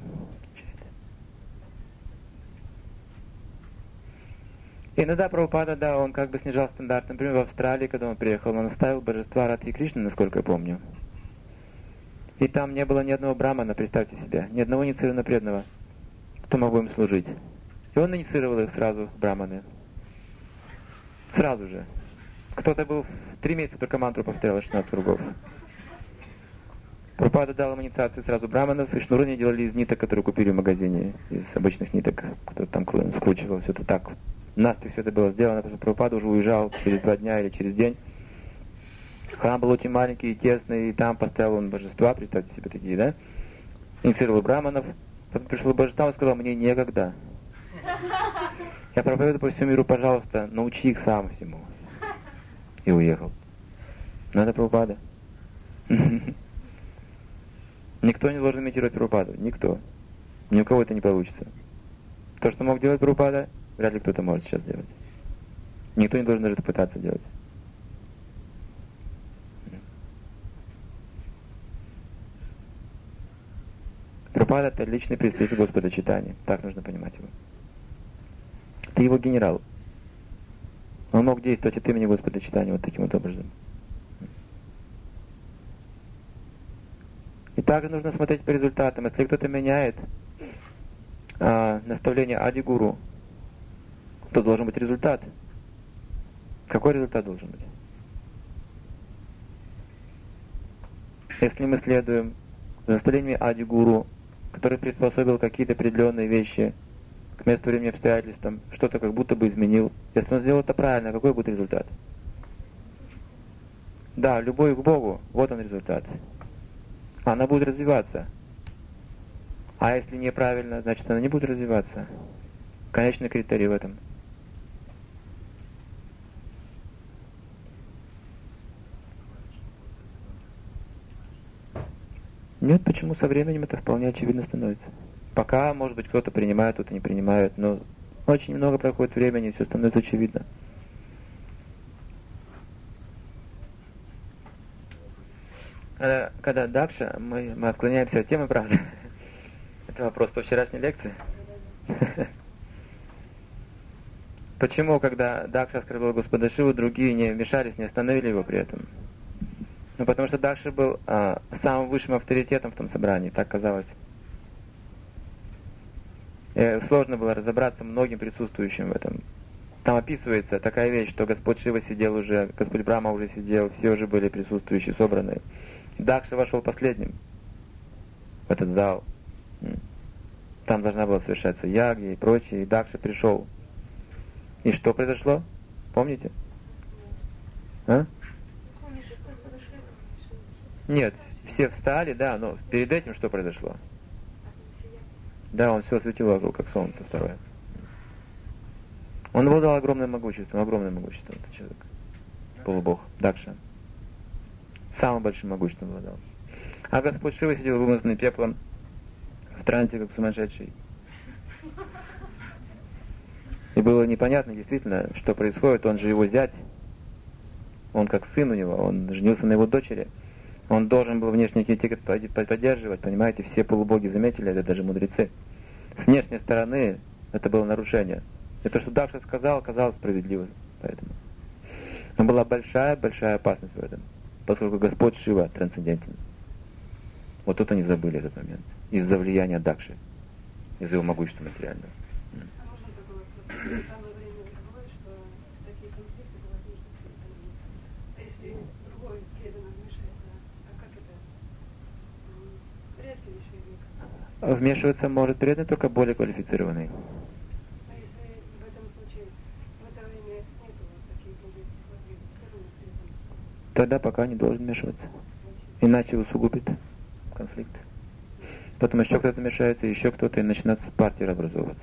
И иногда Прабхупада, да, он как бы снижал стандарт. Например, в Австралии, когда он приехал, он оставил божества Радхи Кришны, насколько я помню. И там не было ни одного брамана, представьте себе, ни одного инициированного преданного, кто мог бы им служить. И он инициировал их сразу в браманы. Сразу же. Кто-то был 3 месяца только мантру повторял 16 кругов. Прабхупада дал им инициацию сразу браманов, и шнуры они делали из ниток, которые купили в магазине, из обычных ниток, кто-то там скручивал, все это так. Наспех все это было сделано, потому что Прабхупада уже уезжал через 2 дня или через день. Храм был очень маленький и тесный, и там поставил он божества, представьте себе такие, да? Инициировал браманов, потом пришел божества и сказал, мне некогда. Я проповедую по всему миру, пожалуйста, научи их сам всему. И уехал. Но это Прабхупада. Никто не должен имитировать Прабхупаду. Никто. Ни у кого это не получится. То, что мог делать Прабхупада, вряд ли кто-то может сейчас делать. Никто не должен даже это пытаться делать. Прабхупада — это личный представитель Господа Чайтаньи. Так нужно понимать его. Ты его генерал. Он мог действовать от имени Господа Чайтаньи вот таким вот образом. И также нужно смотреть по результатам. Если кто-то меняет наставление Ади-гуру, то должен быть результат. Какой результат должен быть? Если мы следуем наставлению Ади-гуру, который приспособил какие-то определенные вещи к месту, времени, обстоятельствам, что-то как будто бы изменил. Если он сделал это правильно, какой будет результат? Да, любовь к Богу, вот он результат. Она будет развиваться. А если неправильно, значит она не будет развиваться. Конечный критерий в этом. Нет, почему со временем это вполне очевидно становится. Пока, может быть, кто-то принимает, кто-то не принимает, но очень много проходит времени, и все становится очевидно. Когда Дакша, мы отклоняемся от темы, правда? Это вопрос по вчерашней лекции. Почему, когда Дакша оскорбил Господа Шиву, другие не вмешались, не остановили его при этом? Ну, потому что Дакша был самым высшим авторитетом в том собрании, так казалось. И сложно было разобраться многим присутствующим в этом. Там описывается такая вещь, что Господь Шива сидел уже, Господь Брахма уже сидел, все уже были присутствующие, собранные. Дакша вошел последним в этот зал. Там должна была совершаться ягья и прочее, и Дакша пришел. И что произошло? Помните? А? Нет, все встали, да, но перед этим что произошло? Да, он все осветил вокруг, как солнце второе. Он обладал огромным могуществом этот человек. Полубог, Дакша. Самым большим могуществом обладал. А Господь Шива сидел вымазанный пеплом, в трансе, как сумасшедший. И было непонятно действительно, что происходит. Он же его зять. Он как сын у него, он женился на его дочери. Он должен был внешний интеллект поддерживать, понимаете, все полубоги заметили, это даже мудрецы. С внешней стороны это было нарушение. И то, что Дакша сказал, казалось справедливым. Поэтому. Но была большая опасность в этом, поскольку Господь Шива трансцендентен. Вот тут они забыли этот момент. Из-за влияния Дакши, из-за его могущества материального. А можно такое вопрос? Самое время бывает, что такие конфликты бывают между преданными. А если другой преданный вмешается, а как это? Вряд ли еще Вмешиваться может преданный, только более квалифицированный. А если в этом случае в это время нет вот таких более квалифицированных преданных? Тогда пока не должен вмешиваться. Иначе усугубит конфликт. Потом еще кто-то мешается, еще кто-то, и начинает партия образовываться.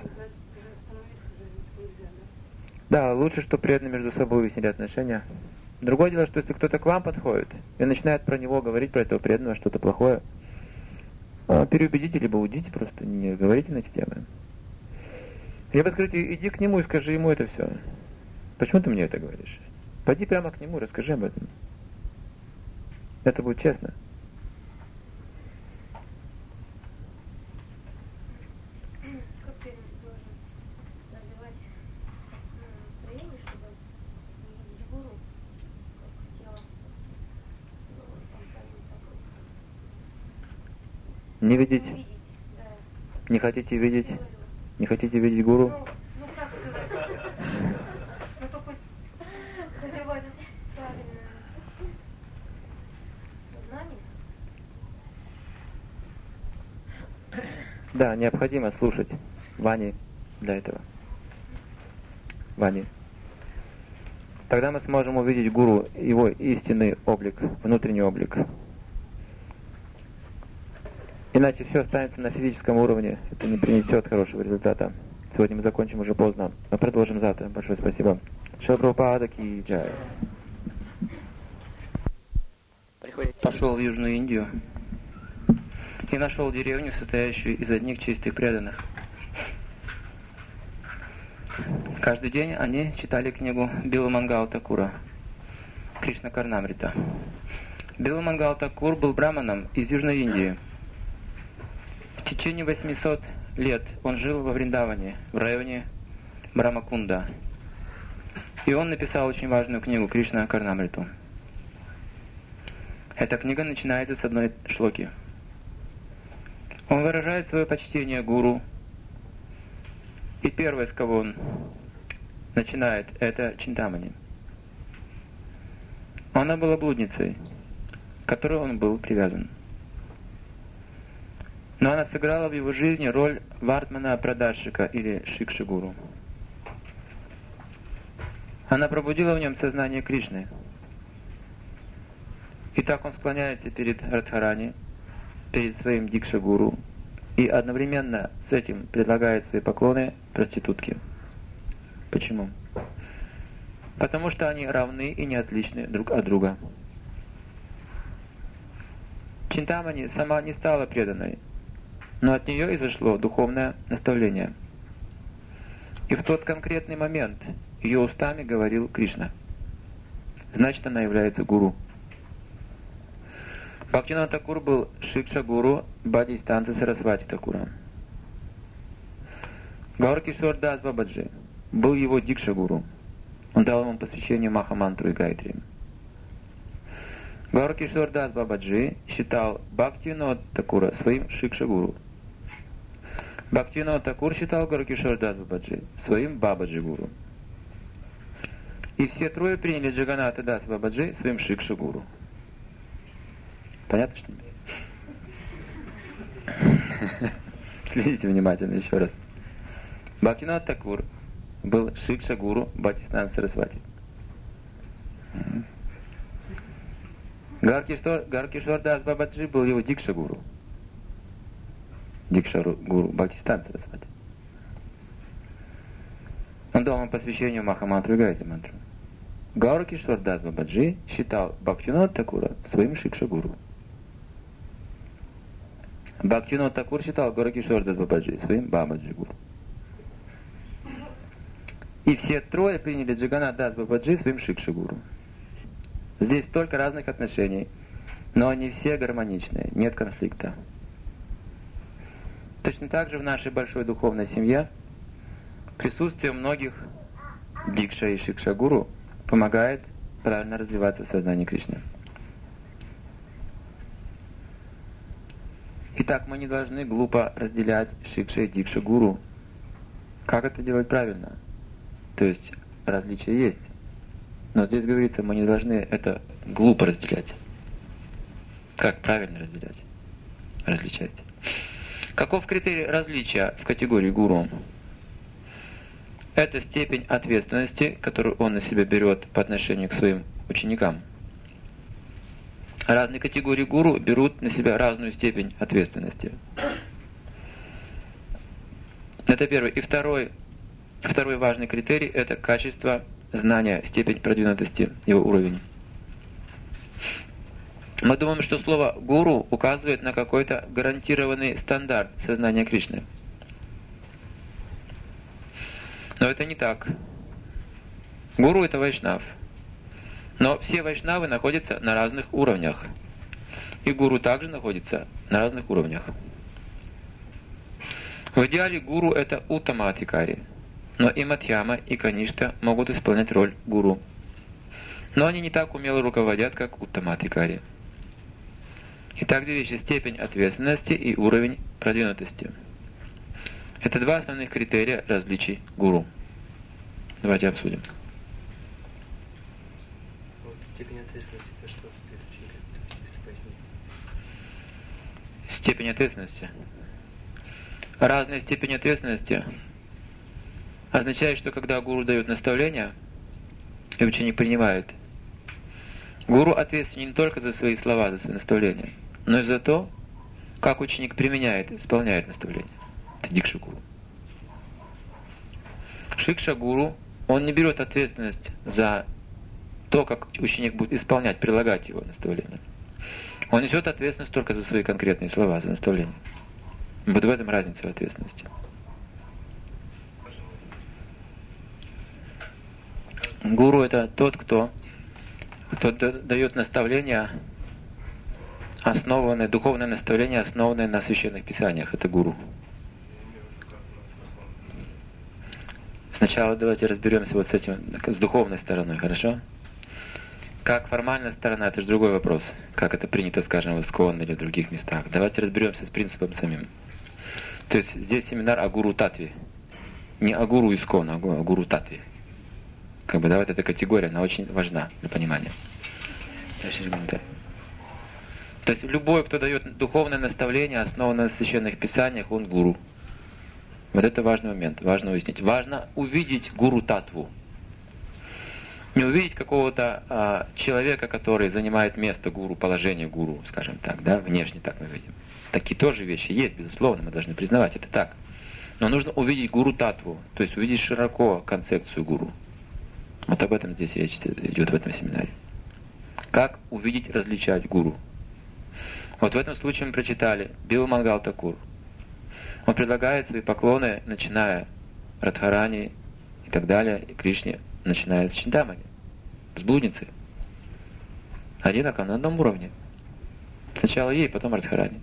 Да, лучше, что преданные между собой выяснили отношения. Другое дело, что если кто-то к вам подходит и начинает про него говорить, про этого преданного, что-то плохое, переубедите, либо уйдите, просто не говорите на эти темы. Либо скажите, иди к нему и скажи ему это все. Почему ты мне это говоришь? Пойди прямо к нему, расскажи об этом. Это будет честно. Не видеть? Да. Не хотите видеть? Не хотите видеть гуру? Ну как сказать? Ну только развивать правильное знание. Да, необходимо слушать Вани для этого. Вани. Тогда мы сможем увидеть гуру, его истинный облик, внутренний облик. Иначе все останется на физическом уровне, это не принесет хорошего результата. Сегодня мы закончим уже поздно. Мы продолжим завтра. Большое спасибо. Шрила Прабхупада ки джай. Пошел в Южную Индию и нашел деревню, состоящую из одних чистых преданных. Каждый день они читали книгу Била Мангала Такура «Кришна Карнамрита». Била Мангала Такур был браманом из Южной Индии. В течение 800 лет он жил во Вриндаване, в районе Брамакунда. И он написал очень важную книгу «Кришна Карнамриту». Эта книга начинается с одной шлоки. Он выражает свое почтение гуру. И первое, с кого он начинает, это Чинтамани. Она была блудницей, к которой он был привязан. Но она сыграла в его жизни роль Вартмана Прадашика или Шикши-гуру. Она пробудила в нем сознание Кришны. И так он склоняется перед Радхарани, перед своим Дикша-гуру, и одновременно с этим предлагает свои поклоны проститутке. Почему? Потому что они равны и не отличны друг от друга. Чинтамани сама не стала преданной, но от нее изошло духовное наставление. И в тот конкретный момент ее устами говорил Кришна. Значит, она является гуру. Бхактивинод Такур был Шикша-гуру Бхадистанца Сарасвати Такура. Гауракишор Дас Бабаджи был его Дикша-гуру. Он дал ему посвящение Махамантру и Гайтри. Гауракишор Дас Бабаджи считал Бхактивинод Такура своим Шикша-гуру. Бхактивинод Такур считал Гауракишор Дас Бабаджи своим Бабаджи-гуру. И все трое приняли Джаганната Дас Бабаджи своим Шикша-гуру. Понятно, что ли? Следите внимательно еще раз. Бхактивинод Такур был Шикша-гуру Бхактисиданта Сарасвати. Гауракишор Дас Бабаджи был его Дикша-гуру. Дикша-гуру Бхактисиданта Сарасвати. Он дал ему посвящение Махамантру и Гайтри мантру. Гауракишор Дас Бабаджи считал Бхактивинод Такура своим Шикша-гуру. Бхактивинод Такур считал Гауракишор Дас Бабаджи своим Бабаджи-гуру. И все трое приняли Джаганнат Дас Бабаджи своим Шикша-гуру. Здесь столько разных отношений, но они все гармоничные, нет конфликта. Точно так же в нашей большой духовной семье присутствие многих Дикша и Шикша-гуру помогает правильно развиваться в сознании Кришны. Итак, мы не должны глупо разделять Шикша и Дикша-гуру. Как это делать правильно? То есть различия есть. Но здесь говорится, мы не должны это глупо разделять. Как правильно разделять? Различать. Каков критерий различия в категории гуру? Это степень ответственности, которую он на себя берет по отношению к своим ученикам. Разные категории гуру берут на себя разную степень ответственности. Это первый. И второй важный критерий – это качество знания, степень продвинутости, его уровень. Мы думаем, что слово «гуру» указывает на какой-то гарантированный стандарт сознания Кришны. Но это не так. Гуру – это вайшнав. Но все вайшнавы находятся на разных уровнях. И гуру также находится на разных уровнях. В идеале гуру – это уттама-адхикари. Но и Мадхьяма, и Каништа могут исполнять роль гуру. Но они не так умело руководят, как уттама-адхикари. Итак, две вещи: степень ответственности и уровень продвинутости. Это два основных критерия различий гуру. Давайте обсудим. Вот степень ответственности, это что? Если пояснить. Степень ответственности. разная степень ответственности означает, что когда гуру дает наставление, и ученик принимает, гуру ответственен не только за свои слова, за свои наставления, но и за то, как ученик применяет, исполняет наставление. Это дикша гуру. Шикша гуру, он не берет ответственность за то, как ученик будет исполнять, прилагать его наставление. Он несет ответственность только за свои конкретные слова, за наставление. Вот в этом разница в ответственности. Гуру — это тот, кто дает наставления, основанное, духовное наставление, основанное на священных писаниях. Это гуру. Сначала давайте разберемся вот с этим, с духовной стороной, хорошо? Как формальная сторона, это же другой вопрос. Как это принято, скажем, в Искон или в других местах. Давайте разберемся с принципом самим. То есть здесь семинар о гуру татве. Не о гуру Искон, а о гуру татве. Как бы, да, вот эта категория, она очень важна для понимания. То есть любой, кто дает духовное наставление, основанное на священных писаниях, он гуру. Вот это важный момент, важно уяснить. Важно увидеть гуру татву. Не увидеть какого-то человека, который занимает место гуру, положение гуру, скажем так, да, внешне так мы видим. Такие тоже вещи есть, безусловно, мы должны признавать, это так. Но нужно увидеть гуру татву, то есть увидеть широко концепцию гуру. Вот об этом здесь речь идет в этом семинаре. Как увидеть, различать гуру. Вот в этом случае мы прочитали Била Мангал Такур. Он предлагает свои поклоны, начиная Радхарани и так далее, и Кришне, начиная с Чинтамани, с блудницы. Одинаково, на одном уровне. Сначала ей, потом Радхарани.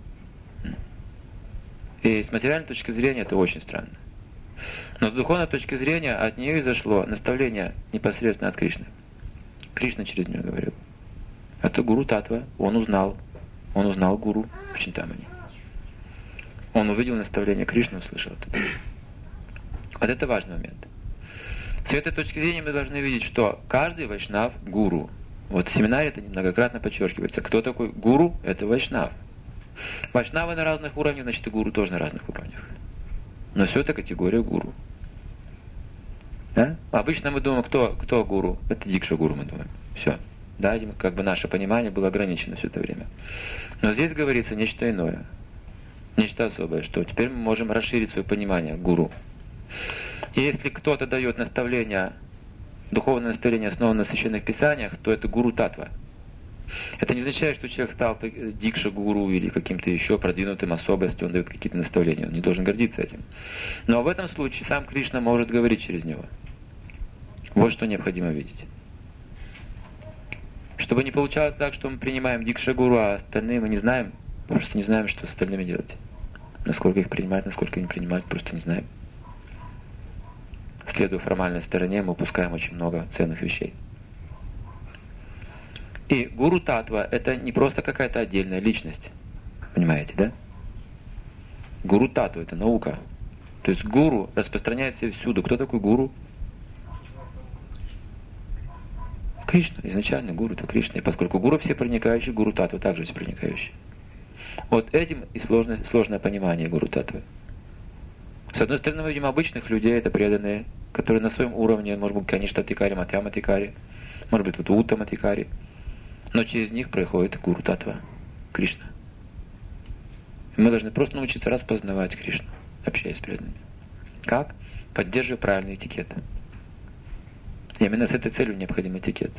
И с материальной точки зрения это очень странно. Но с духовной точки зрения от нее изошло наставление непосредственно от Кришны. Кришна через нее говорил. Это гуру татва, он узнал гуру в Чинтамани. Он увидел наставление Кришны, услышал это. Вот это важный момент. С этой точки зрения мы должны видеть, что каждый вайшнав — гуру. Вот в семинаре это многократно подчеркивается. Кто такой гуру? Это вайшнав. Вайшнавы на разных уровнях, значит и гуру тоже на разных уровнях. Но все это категория гуру. Да? Обычно мы думаем, кто гуру? Это дикша гуру, мы думаем. Все. Да, как бы наше понимание было ограничено все это время. Но здесь говорится нечто иное. Нечто особое, что теперь мы можем расширить свое понимание гуру. И если кто-то дает наставление, духовное наставление, основанное на священных писаниях, то это гуру татва. Это не означает, что человек стал дикша гуру или каким-то еще продвинутым особенностью, он дает какие-то наставления, он не должен гордиться этим. Но в этом случае сам Кришна может говорить через него. Вот что необходимо видеть. Чтобы не получалось так, что мы принимаем дикша гуру, а остальные мы не знаем, просто не знаем, что с остальными делать. Насколько их принимать, насколько не принимать, просто не знаем. Следуя формальной стороне, мы упускаем очень много ценных вещей. И гуру татва — это не просто какая-то отдельная личность. Понимаете, да? Гуру татва — это наука. То есть гуру распространяется всюду. Кто такой гуру? Кришна. Изначально гуру — это Кришна. И поскольку гуру все проникающие, гуру татва также все проникающие. Вот этим и сложное понимание гуру татвы. С одной стороны, мы видим обычных людей, это преданные, которые на своем уровне, может быть, конечно, Тикари, Матьяма Тикари, может быть, вот Уттама Тикари, но через них проходит гуру татва, Кришна. И мы должны просто научиться распознавать Кришну, общаясь с преданными. Как? Поддерживая правильный этикет. И именно с этой целью необходим этикет.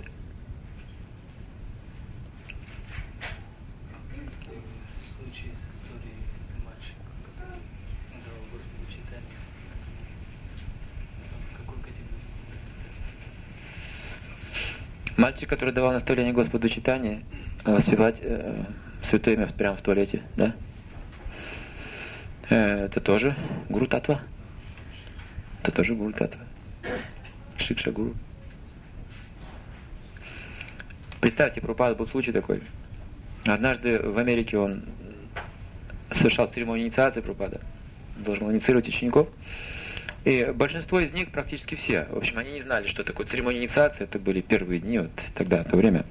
Мальчик, который давал наставление Господу читания, воспевать святое имя прямо в туалете, да? Это тоже гуру татва. Это тоже гуру татва. Шикша гуру. Представьте, Прабхупада, был случай такой. Однажды в Америке он совершал церемонию инициации Прабхупада. Должен был инициировать учеников. И большинство из них, практически все, в общем, они не знали, что такое церемония инициации. Это были первые дни, вот тогда, в то время.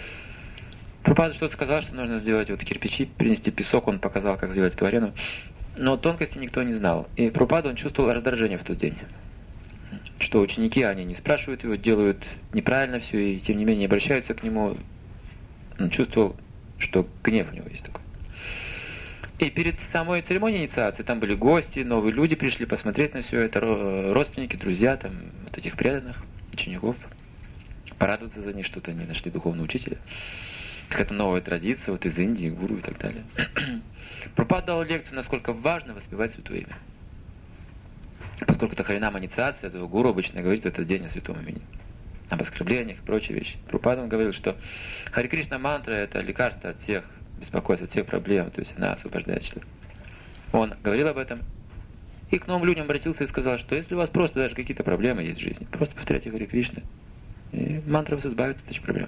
Прабхупада что-то сказал, что нужно сделать вот кирпичи, принести песок, он показал, как сделать эту арену. но тонкости никто не знал. И Прабхупада, он чувствовал раздражение в тот день. Что ученики, они не спрашивают его, делают неправильно все, и тем не менее обращаются к нему. Он чувствовал, что гнев у него есть такой. И перед самой церемонией инициации там были гости, новые люди пришли посмотреть на все это, родственники, друзья, там, вот этих преданных учеников, порадоваться за них, что-то они нашли духовного учителя. Какая-то новая традиция, вот из Индии, гуру и так далее. Прабхупада дал лекцию, насколько важно воспевать Святое Имя. Поскольку это харинама инициация, этого гуру обычно говорит этот день о Святом Имени, об оскорблениях и прочие вещи. Прабхупада он говорил, что Хари Кришна мантра — это лекарство от всех беспокойств, от всех проблем, то есть она освобождает человека. Он говорил об этом и к новым людям обратился и сказал, что если у вас просто даже какие-то проблемы есть в жизни, просто повторяйте Хари Кришна, и мантра вас избавит от этих проблем.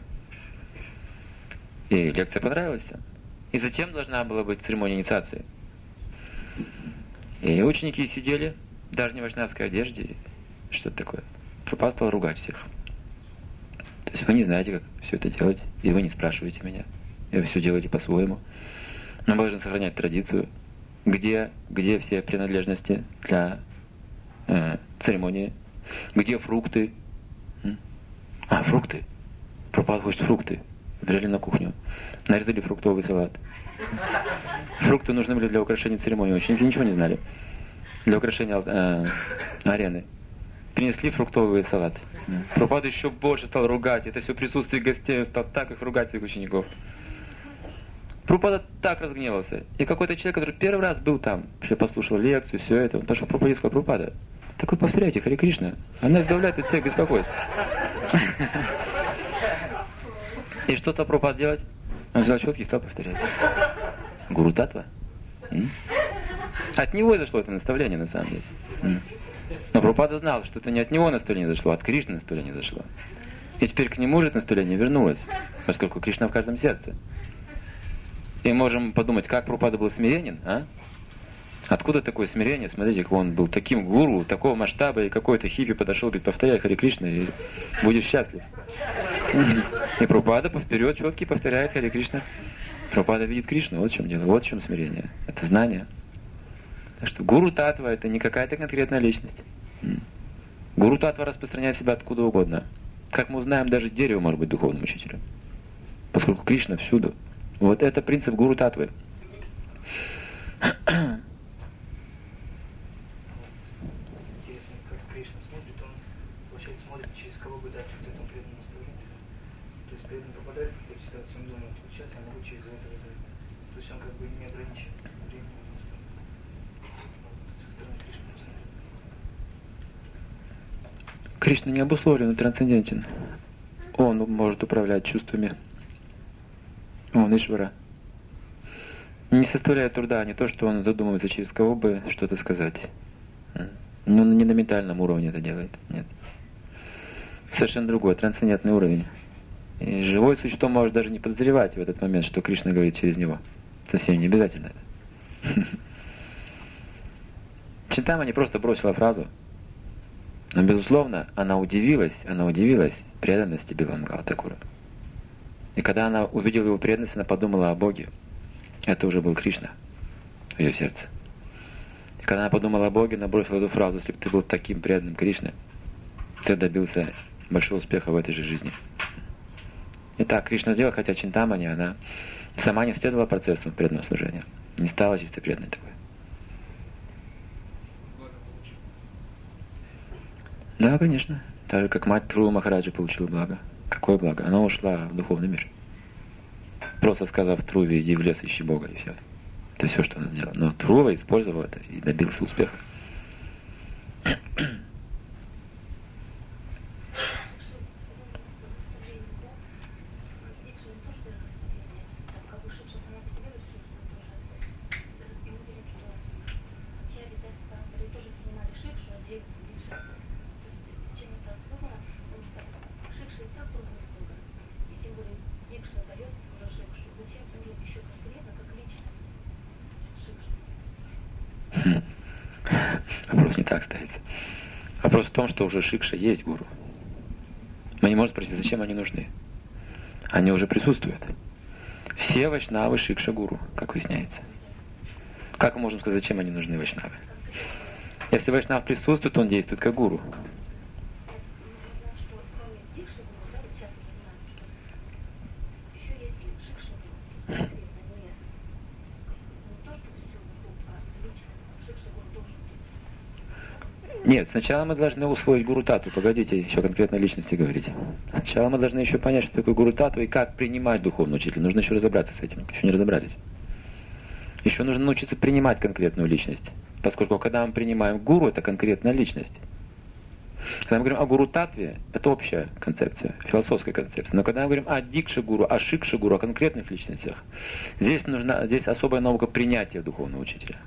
И лекция понравилась. И затем должна была быть церемония инициации. И ученики сидели, даже не в вайшнавской одежде, что-то такое. Прабхупада стал ругать всех. То есть вы не знаете, как все это делать, и вы не спрашиваете меня. И вы все делаете по-своему. Но мы должны сохранять традицию, где все принадлежности для церемонии, где фрукты. Фрукты. Прабхупада хочет фрукты. Взяли на кухню, нарезали фруктовый салат. Фрукты нужны были для украшения церемонии. Ученики ничего не знали. Для украшения арены. Принесли фруктовый салат. Прабхупада еще больше стал ругать. Это все присутствие гостей, стал так их ругать, своих учеников. Прабхупада так разгневался. И какой-то человек, который первый раз был там, все послушал лекцию, все это, он пошел к Прабхупаде и сказал: Прабхупада, так вы повторяйте Хари Кришна. Она избавляет от всех беспокойств. И что стал Прабхупада делать? Он взял четки и стал повторять. Гуру Татва. От него изошло это наставление, на самом деле. Но Прабхупада знал, что это не от него наставление зашло, а от Кришны наставление зашло. И теперь к нему же это наставление вернулось, поскольку Кришна в каждом сердце. И можем подумать, как Прабхупада был смиренен, а? Откуда такое смирение? Смотрите, как он был таким гуру, такого масштаба, и какой-то хиппи подошел, говорит: повторяй Хари Кришна, и будешь счастлив. И Прабхупада вперед четкий повторяет Хари Кришна. Прабхупада видит Кришну, вот в чем дело, вот в чем смирение. Это знание. Так что гуру татва — это не какая-то конкретная личность. Гуру татва распространяет себя откуда угодно. Как мы узнаем, даже дерево может быть духовным учителем. Поскольку Кришна всюду. Вот это принцип гуру татвы. Кришна не обусловлен и трансцендентен. Он может управлять чувствами. Он Ишвара. Не составляет труда, не то, что он задумывается, через кого бы что-то сказать. Но не на ментальном уровне это делает. Нет. Совершенно другой, трансцендентный уровень. И живое существо может даже не подозревать в этот момент, что Кришна говорит через него. Совсем не обязательно это. Чинтамани просто бросила фразу. Но, безусловно, она удивилась преданности Биламангала Такура. И когда она увидела его преданность, она подумала о Боге. Это уже был Кришна в ее сердце. И когда она подумала о Боге, она бросила эту фразу: если бы ты был таким преданным Кришне, ты добился большого успеха в этой же жизни. Итак, Кришна сделала, хотя Чинтамани, она сама не следовала процессу преданного служения. Не стала чисто преданной такой. Да, конечно. Так же, как мать Трува Махараджа получила благо. Какое благо? Она ушла в духовный мир. Просто сказав Труве: иди в лес, ищи Бога, и все. Это все, что она сделала. Но Трува использовала это и добился успеха. Вопрос не так ставится. Вопрос в том, что уже Шикша есть гуру. Мы не можем спросить, зачем они нужны. Они уже присутствуют. Все вайшнавы Шикша гуру, как выясняется. Как мы можем сказать, зачем они нужны вайшнавы? Если вайшнав присутствует, он действует как гуру. Нет, сначала мы должны усвоить гуру тату. Погодите, еще конкретно о личности говорить. Сначала мы должны еще понять, что такое гуру тату и как принимать духовного учителя. Нужно еще разобраться с этим. Еще не разобрались. Еще нужно научиться принимать конкретную личность. Поскольку когда мы принимаем гуру, это конкретная личность. Когда мы говорим о гуру татве, это общая концепция, философская концепция. Но когда мы говорим о дикше гуру, о шикше гуру, о конкретных личностях, здесь особая наука принятия духовного учителя.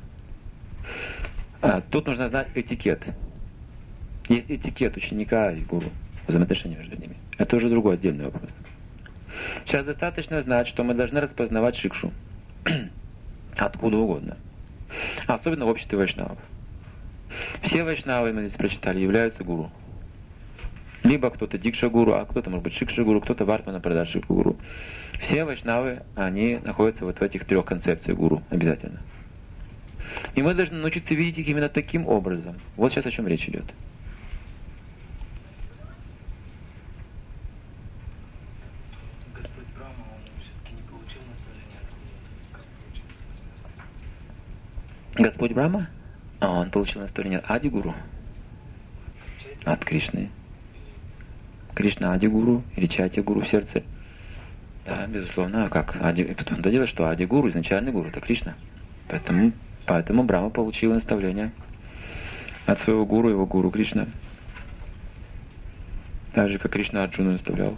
Тут нужно знать этикет. Есть этикет ученика и гуру, взаимоотношения между ними. Это уже другой отдельный вопрос. Сейчас достаточно знать, что мы должны распознавать шикшу. Откуда угодно. Особенно в обществе вайшнавов. Все вайшнавы, мы здесь прочитали, являются гуру. Либо кто-то дикша гуру, а кто-то, может быть, шикша гуру, кто-то вартмана прадаши гуру. Все вайшнавы, они находятся вот в этих трех концепциях гуру, обязательно. И мы должны научиться видеть их именно таким образом. Вот сейчас о чем речь идет. Господь Брахма, он все-таки не получил наставления от Господь Брахма? Он получил наставление от Ади-гуру. От Кришны. Кришна Ади-гуру или Чайти-гуру в сердце. Да, безусловно. А как? Потом то дело, что Ади-гуру, изначальный гуру, это Кришна. Поэтому Брахма получил наставление от своего гуру, его гуру Кришна. Так же, как Кришна Арджуну наставлял.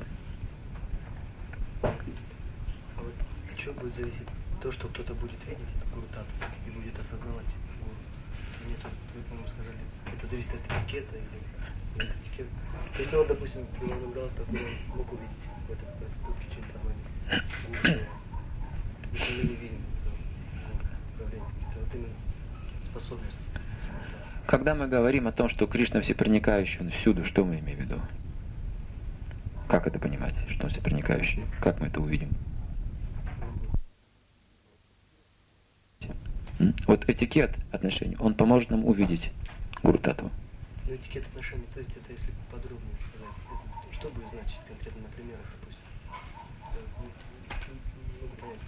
А вот от чего будет зависеть то, что кто-то будет видеть гуру тату и будет осознавать гуру? Нет, вы, по-моему, сказали, это зависит от этикета или от этикета. То есть, допустим, Иван Абралов такой мог увидеть в этой проститутке чем-то гуру. Если мы не видим управление, это вот именно способность. Когда мы говорим о том, что Кришна всепроникающий, он всюду, что мы имеем в виду? Как это понимать, что он всепроникающий? Как мы это увидим? Вот этикет отношений, он поможет нам увидеть гуру татву. Ну, этикет отношений, то есть это если подробнее сказать, это, что будет значить конкретно на примерах, допустим? Не могу понять,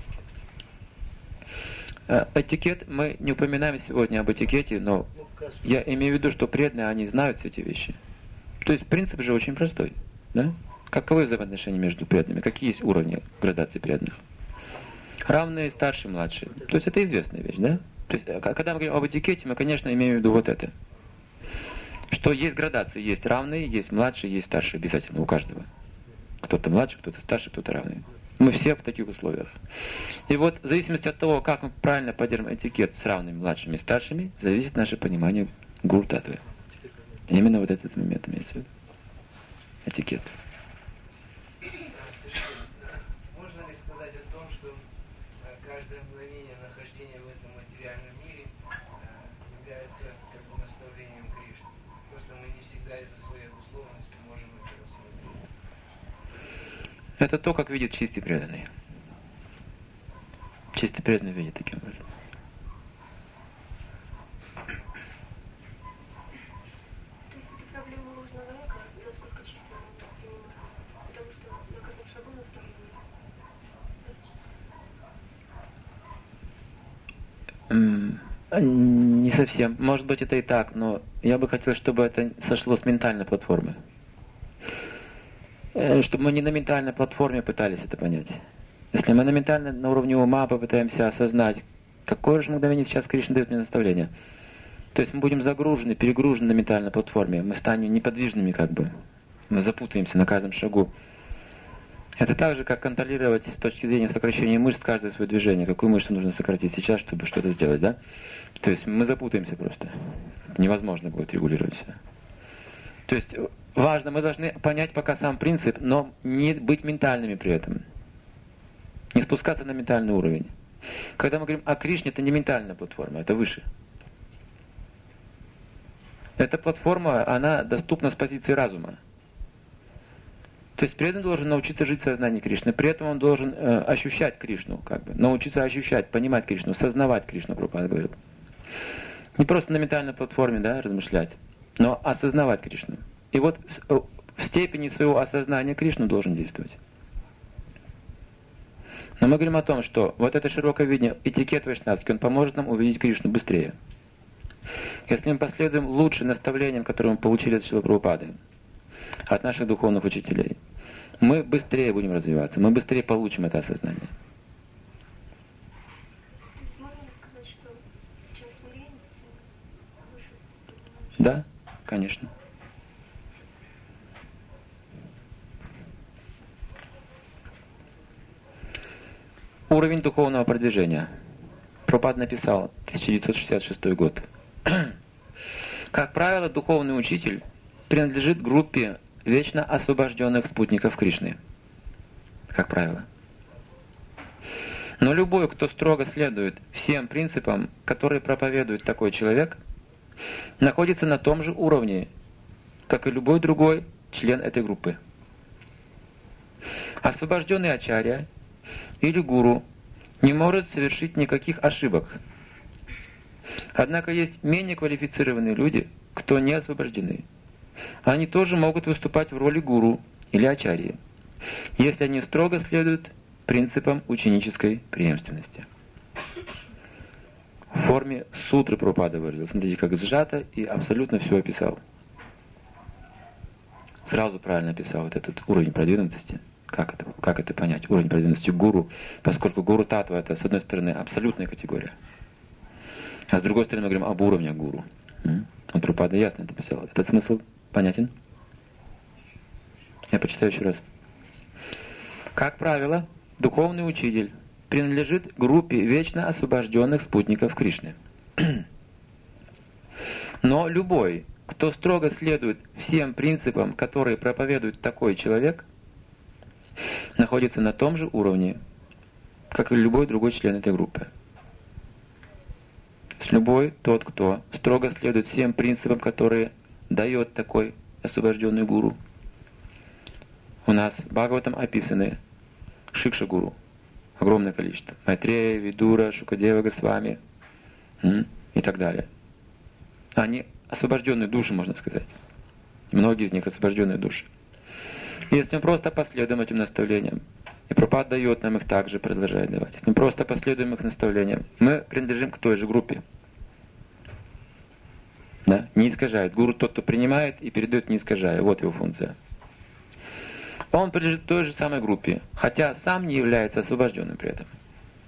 что этикет. Этикет, мы не упоминаем сегодня об этикете, но я имею в виду, что преданные, они знают все эти вещи. То есть принцип же очень простой. Да? Каковы взаимоотношения между преданными? Какие есть уровни градации преданных? Равные, старшие, младшие. То есть это известная вещь, да? То есть, когда мы говорим об этикете, мы, конечно, имеем в виду вот это. Что есть градации, есть равные, есть младшие, есть старшие, обязательно, у каждого. Кто-то младший, кто-то старший, кто-то равный. Мы все в таких условиях. И вот в зависимости от того, как мы правильно поддержим этикет с равными, младшими и старшими, зависит наше понимание гуру татвы. Именно вот этот момент имеется в виду. Этикет. Можно ли сказать о том, что каждое мгновение нахождения в этом материальном мире является как бы наставлением Кришны? Просто мы не всегда из-за своих условностей можем это рассмотреть. Это то, как видит чистый преданный. Чистый преданный видит таким образом. Проблему нужно заметить, насколько чисто он принимает. Потому что на каждом шагу наставление. Не совсем. Может быть, это и так, но я бы хотел, чтобы это сошло с ментальной платформы. Чтобы мы не на ментальной платформе пытались это понять. Если мы на уровне ума попытаемся осознать, какое же мгновение сейчас Кришна дает мне наставление, то есть мы будем загружены, перегружены на ментальной платформе, мы станем неподвижными как бы, мы запутаемся на каждом шагу. Это так же, как контролировать с точки зрения сокращения мышц каждое свое движение, какую мышцу нужно сократить сейчас, чтобы что-то сделать, да? То есть мы запутаемся просто. Невозможно будет регулировать все. То есть важно, мы должны понять пока сам принцип, но не быть ментальными при этом. Не спускаться на ментальный уровень. Когда мы говорим о Кришне, это не ментальная платформа, это выше. Эта платформа, она доступна с позиции разума. То есть преданный должен научиться жить в сознании Кришны. При этом он должен ощущать Кришну, научиться ощущать, понимать Кришну, сознавать Кришну, Прабхупада говорил. Не просто на ментальной платформе, размышлять, но осознавать Кришну. И вот в степени своего осознания Кришну должен действовать. Но мы говорим о том, что вот это широкое видение, этикет вайшнавский, он поможет нам увидеть Кришну быстрее. Если мы последуем лучшим наставлениям, которые мы получили от Шрилы Прабхупады, от наших духовных учителей, мы быстрее будем развиваться, мы быстрее получим это осознание. Можно сказать, что чем смирение, тем выше поднимаешься? Да, конечно. Уровень духовного продвижения. Прабхупада написал, 1966 год. Как правило, духовный учитель принадлежит группе вечно освобожденных спутников Кришны. Как правило. Но любой, кто строго следует всем принципам, которые проповедует такой человек, находится на том же уровне, как и любой другой член этой группы. Освобожденный ачарья или гуру не может совершить никаких ошибок. Однако есть менее квалифицированные люди, кто не освобождены. Они тоже могут выступать в роли гуру или ачарьи, если они строго следуют принципам ученической преемственности. В форме сутры Прабхупада выразил. Смотрите, как сжато и абсолютно все описал. Сразу правильно описал вот этот уровень продвинутости. Как это понять? Уровень продвинутости гуру, поскольку гуру татва это, с одной стороны, абсолютная категория, а с другой стороны мы говорим об уровне гуру. Он Прабхупада ясно это писал. Этот смысл понятен? Я почитаю еще раз. Как правило, духовный учитель принадлежит группе вечно освобожденных спутников Кришны. Но любой, кто строго следует всем принципам, которые проповедует такой человек, находится на том же уровне, как и любой другой член этой группы. Любой тот, кто строго следует всем принципам, которые дает такой освобожденный гуру. У нас в Бхагаватам описаны Шикша-гуру. Огромное количество. Майтрея, Видура, Шукадева, Госвами и так далее. Они освобожденные души, можно сказать. Многие из них освобожденные души. Если мы просто последуем этим наставлениям, и Прабхупада дает нам их также, продолжает давать. Если мы просто последуем их наставлениям, мы принадлежим к той же группе. Да? Не искажает. Гуру тот, кто принимает и передает, не искажая. Вот его функция. Он принадлежит к той же самой группе, хотя сам не является освобожденным при этом.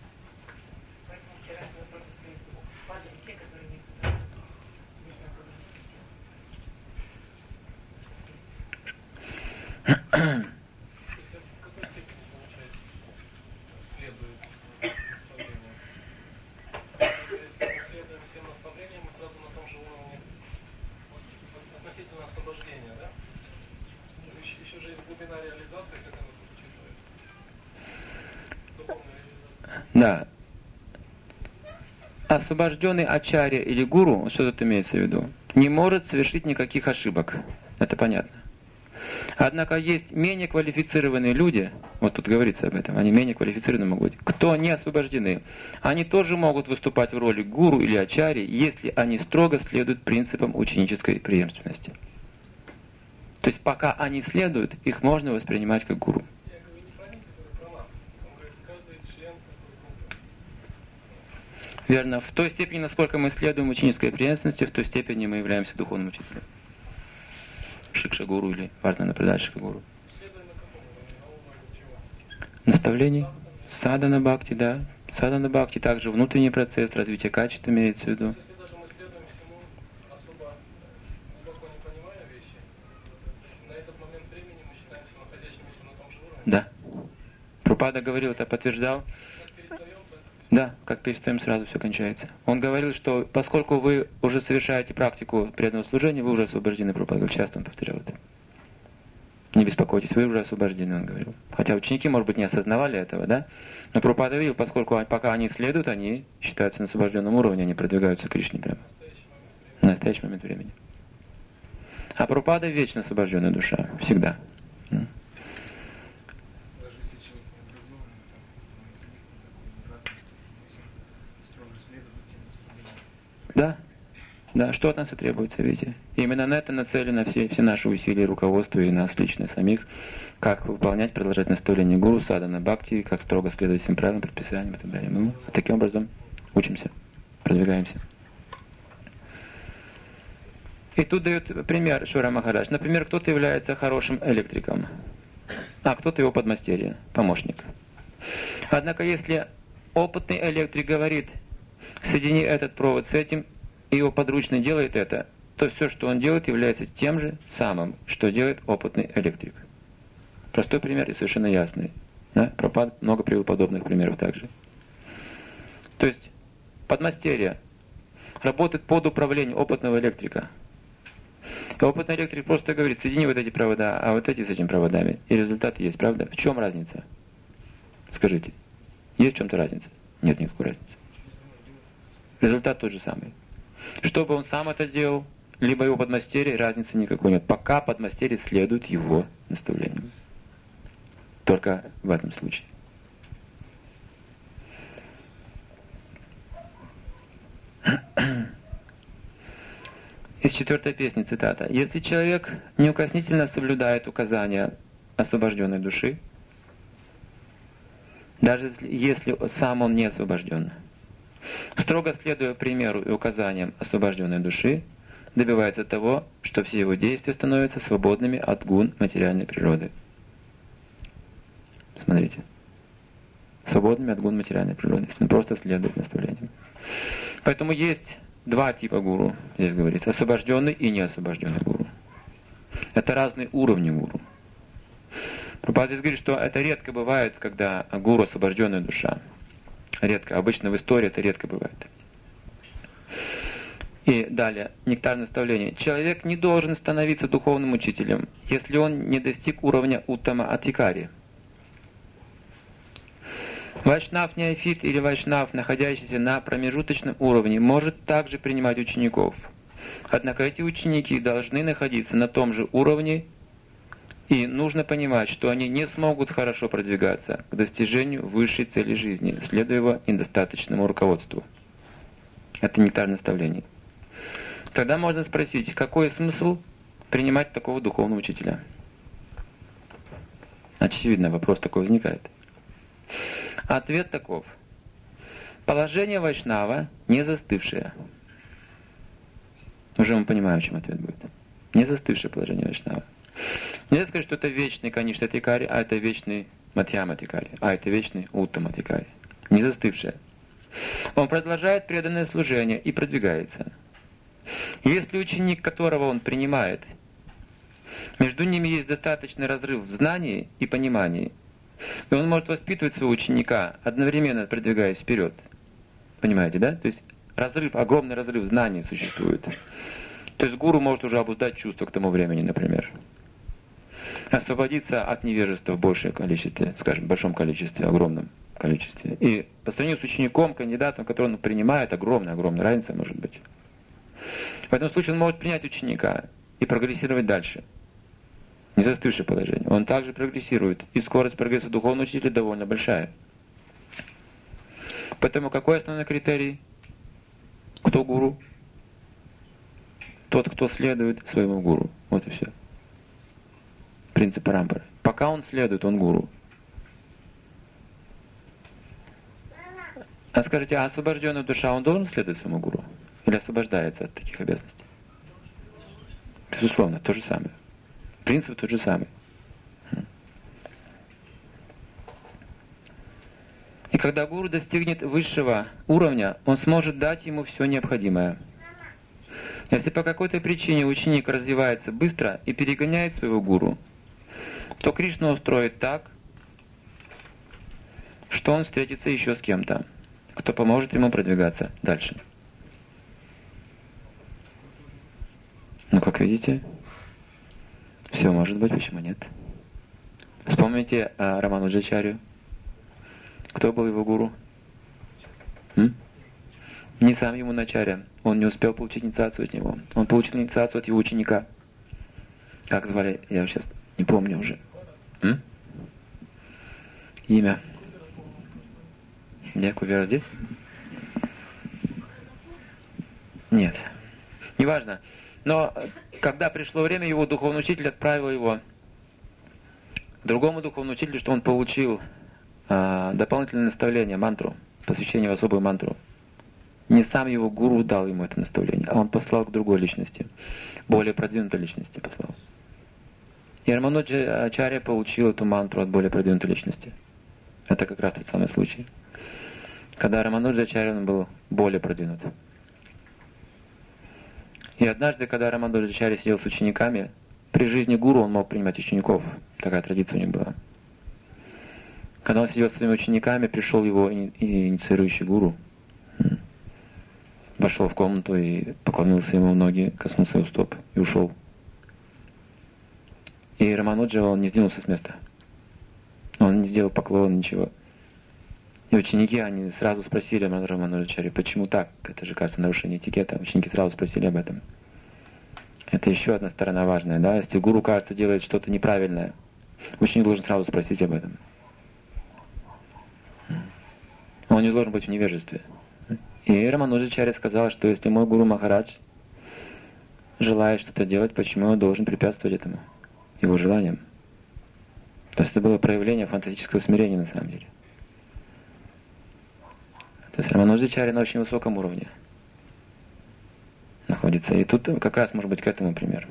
Да. Освобожденный ачарья или гуру, что тут имеется в виду, не может совершить никаких ошибок. Это понятно. Однако есть менее квалифицированные люди, вот тут говорится об этом, они менее квалифицированы могут быть, кто не освобождены. Они тоже могут выступать в роли гуру или ачарьи, если они строго следуют принципам ученической преемственности. То есть пока они следуют, их можно воспринимать как гуру. Верно. В той степени, насколько мы следуем ученической преемственности, в той степени мы являемся духовным учителем. Шикша-гуру или Вардхана-Прадашика-гуру. Наставлений. Садхана-бхакти, да. Садхана-бхакти также внутренний процесс развития качеств имеется в виду. Да. Прабхупада говорил, это подтверждал. Да, как перестаем, сразу все кончается. Он говорил, что поскольку вы уже совершаете практику преданного служения, вы уже освобождены, Прабхупада говорил, часто он повторял это. Не беспокойтесь, вы уже освобождены, он говорил. Хотя ученики, может быть, не осознавали этого, да? Но Прабхупада видел, поскольку пока они следуют, они считаются на освобожденном уровне, они продвигаются к Кришне прямо. В настоящий момент времени. А Прабхупада вечно освобожденная душа, всегда. Да, что от нас и требуется, видите? Именно на это нацелены все наши усилия руководства и нас лично самих, как выполнять, продолжать наставление гуру, садхана бхакти, как строго следовать всем правилам, предписаниям и так далее. Мы таким образом учимся, продвигаемся. И тут дает пример Шура Махарадж. Например, кто-то является хорошим электриком, а кто-то его подмастерье, помощник. Однако, если опытный электрик говорит, соедини этот провод с этим, и его подручный делает это, то все, что он делает, является тем же самым, что делает опытный электрик. Простой пример и совершенно ясный. Да? Прабхупада много привел подобных примеров также. То есть подмастерье работает под управлением опытного электрика. И опытный электрик просто говорит, соедини вот эти провода, а вот эти с этими проводами. И результат есть, правда? В чем разница? Скажите. Есть в чем-то разница? Нет никакой разницы. Результат тот же самый. Чтобы он сам это делал, либо его подмастерье, разницы никакой нет. Пока подмастерье следует его наставлениям. Только в этом случае. Из 4-й песни цитата. «Если человек неукоснительно соблюдает указания освобожденной души, даже если сам он не освобожден, строго следуя примеру и указаниям освобожденной души, добивается того, что все его действия становятся свободными от гун материальной природы». Смотрите. Свободными от гун материальной природы. Если он просто следует наставлениям. Поэтому есть два типа гуру, здесь говорится. Освобожденный и неосвобожденный гуру. Это разные уровни гуру. Прабхупада здесь говорит, что это редко бывает, когда гуру освобожденная душа. Редко. Обычно в истории это редко бывает. И далее, нектар наставления. Человек не должен становиться духовным учителем, если он не достиг уровня уттама адхикари. Вайшнав неофит или вайшнав, находящийся на промежуточном уровне, может также принимать учеников. Однако эти ученики должны находиться на том же уровне, и нужно понимать, что они не смогут хорошо продвигаться к достижению высшей цели жизни, следуя его недостаточному руководству. Это нектар наставлений. Тогда можно спросить, какой смысл принимать такого духовного учителя? Очевидно, вопрос такой возникает. Ответ таков. Положение вайшнава не застывшее. Уже мы понимаем, о чем ответ будет. Не застывшее положение вайшнава. Нельзя сказать, что это вечный каништа адхикари, а это вечный мадхьяма адхикари, а это вечный уттама адхикари. Не застывшее. Он продолжает преданное служение и продвигается. Если ученик, которого он принимает, между ними есть достаточный разрыв в знании и понимании, и он может воспитывать своего ученика, одновременно продвигаясь вперед. Понимаете, да? То есть разрыв, огромный разрыв знаний существует. То есть гуру может уже обуздать чувства к тому времени, например. Освободиться от невежества в большем количестве, скажем, в большом количестве, огромном количестве. И по сравнению с учеником, кандидатом, которого он принимает, огромная разница может быть. В этом случае он может принять ученика и прогрессировать дальше. Не застывшее положение. Он также прогрессирует. И скорость прогресса духовного учителя довольно большая. Поэтому какой основной критерий? Кто гуру? Тот, кто следует своему гуру. Вот и все. Принцип парампары. Пока он следует, он гуру. А скажите, а освобожденная душа, он должен следовать своему гуру? Или освобождается от таких обязанностей? Безусловно, то же самое. Принцип тот же самый. И когда гуру достигнет высшего уровня, он сможет дать ему все необходимое. Если по какой-то причине ученик развивается быстро и перегоняет своего гуру, то Кришна устроит так, что он встретится еще с кем-то, кто поможет ему продвигаться дальше. Ну, как видите, все может быть, почему нет? Вспомните Рамануджачарью. Кто был его гуру? Не сам ему начарья. Он не успел получить инициацию от него. Он получил инициацию от его ученика. Как звали? Я сейчас не помню уже. Имя. Кувера здесь? Нет. Неважно. Но когда пришло время, его духовный учитель отправил его к другому духовному учителю, что он получил дополнительное наставление, мантру, посвящение в особую мантру. Не сам его гуру дал ему это наставление, а он послал к другой личности, более продвинутой личности послал. И Рамануджа Ачарья получил эту мантру от более продвинутой личности. Это как раз тот самый случай. Когда Рамануджа Ачарья он был более продвинут. И однажды, когда Рамануджа Ачарья сидел с учениками, при жизни гуру он мог принимать учеников. Такая традиция у них была. Когда он сидел с своими учениками, пришел его инициирующий гуру. Вошел в комнату и поклонился ему в ноги, коснулся его стоп и ушел. И Рамануджа, он не сдвинулся с места. Он не сделал поклон, ничего. И ученики, они сразу спросили Рамануджа Ачарьи, почему так? Это же, кажется, нарушение этикета. Ученики сразу спросили об этом. Это еще одна сторона важная, да? Если гуру, кажется, делает что-то неправильное, ученик должен сразу спросить об этом. Он не должен быть в невежестве. И Рамануджа Ачарья сказал, что если мой гуру Махарадж желает что-то делать, почему он должен препятствовать этому, его желаниям? То есть это было проявление фантастического смирения на самом деле. То есть Рамануджа Ачарья на очень высоком уровне находится. И тут как раз может быть к этому пример.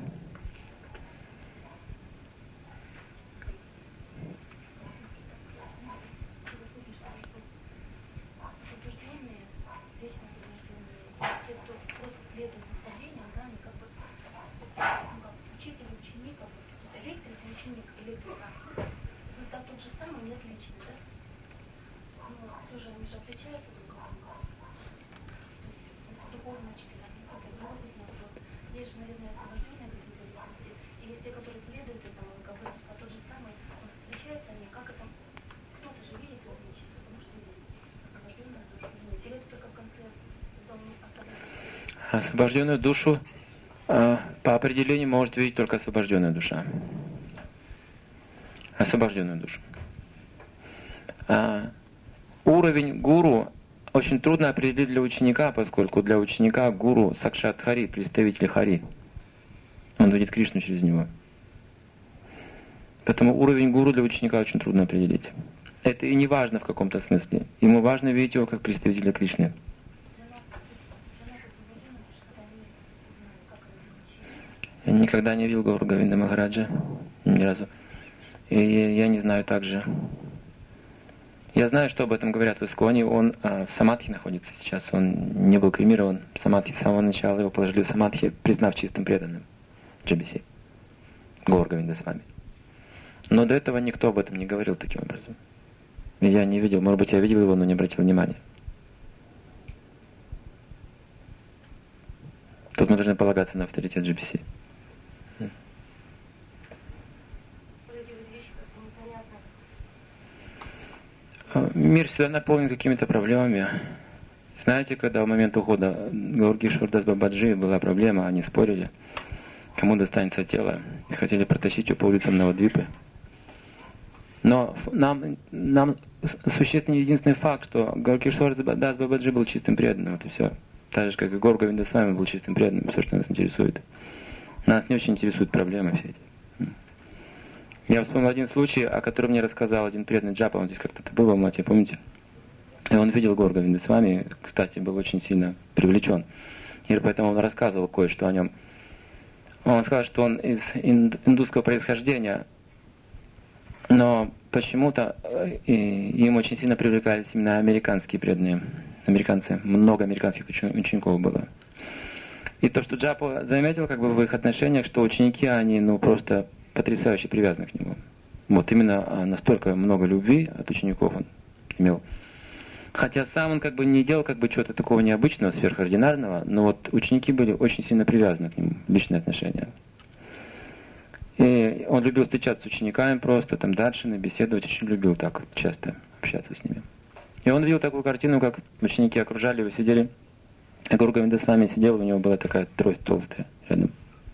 Освобожденную душу по определению может видеть только освобожденная душа. Освобожденную душу. Уровень гуру очень трудно определить для ученика, поскольку для ученика гуру Сакшат Хари, представитель Хари. Он видит Кришну через него. Поэтому уровень гуру для ученика очень трудно определить. Это и не важно в каком-то смысле. Ему важно видеть его как представителя Кришны. Я никогда не видел Гауру Говинда Махараджа. Ни разу. И я не знаю также. Я знаю, что об этом говорят в Исконе. Он в самадхи находится сейчас. Он не был кремирован в самадхи с самого начала. Его положили в самадхи, признав чистым преданным. Джабиси. Гаур Говинда с вами. Но до этого никто об этом не говорил таким образом. И я не видел. Может быть, я видел его, но не обратил внимания. Тут мы должны полагаться на авторитет Джабиси. Мир всегда наполнен какими-то проблемами. Знаете, когда в момент ухода Гауркишвар Дас Бабаджи была проблема, они спорили, кому достанется тело, и хотели протащить его по улицам Навадвипы. Но нам существенный единственный факт, что Гауркишвар Дас Бабаджи был чистым преданным, это все. Так же, как и Гаур Говинда Свами был чистым преданным, все, что нас интересует. Нас не очень интересуют проблемы все эти. Я вспомнил один случай, о котором мне рассказал один преданный Джапа, он здесь как-то был в Алмате, помните? И он видел Гаур Говинда Свами, кстати, был очень сильно привлечен. И поэтому он рассказывал кое-что о нем. Он сказал, что он из индусского происхождения, но почему-то им очень сильно привлекались именно американские преданные. Американцы. Много американских учеников было. И то, что Джапа заметил как бы в их отношениях, что ученики, они просто потрясающе привязаны к нему. Вот именно настолько много любви от учеников он имел. Хотя сам он как бы не делал как бы чего-то такого необычного, сверхординарного, но вот ученики были очень сильно привязаны к нему, личные отношения. И он любил встречаться с учениками просто, там даршины, беседовать, очень любил так вот часто общаться с ними. И он видел такую картину, как ученики окружали его, сидели, а Гаур Говинда с вами сидел, у него была такая трость толстая рядом.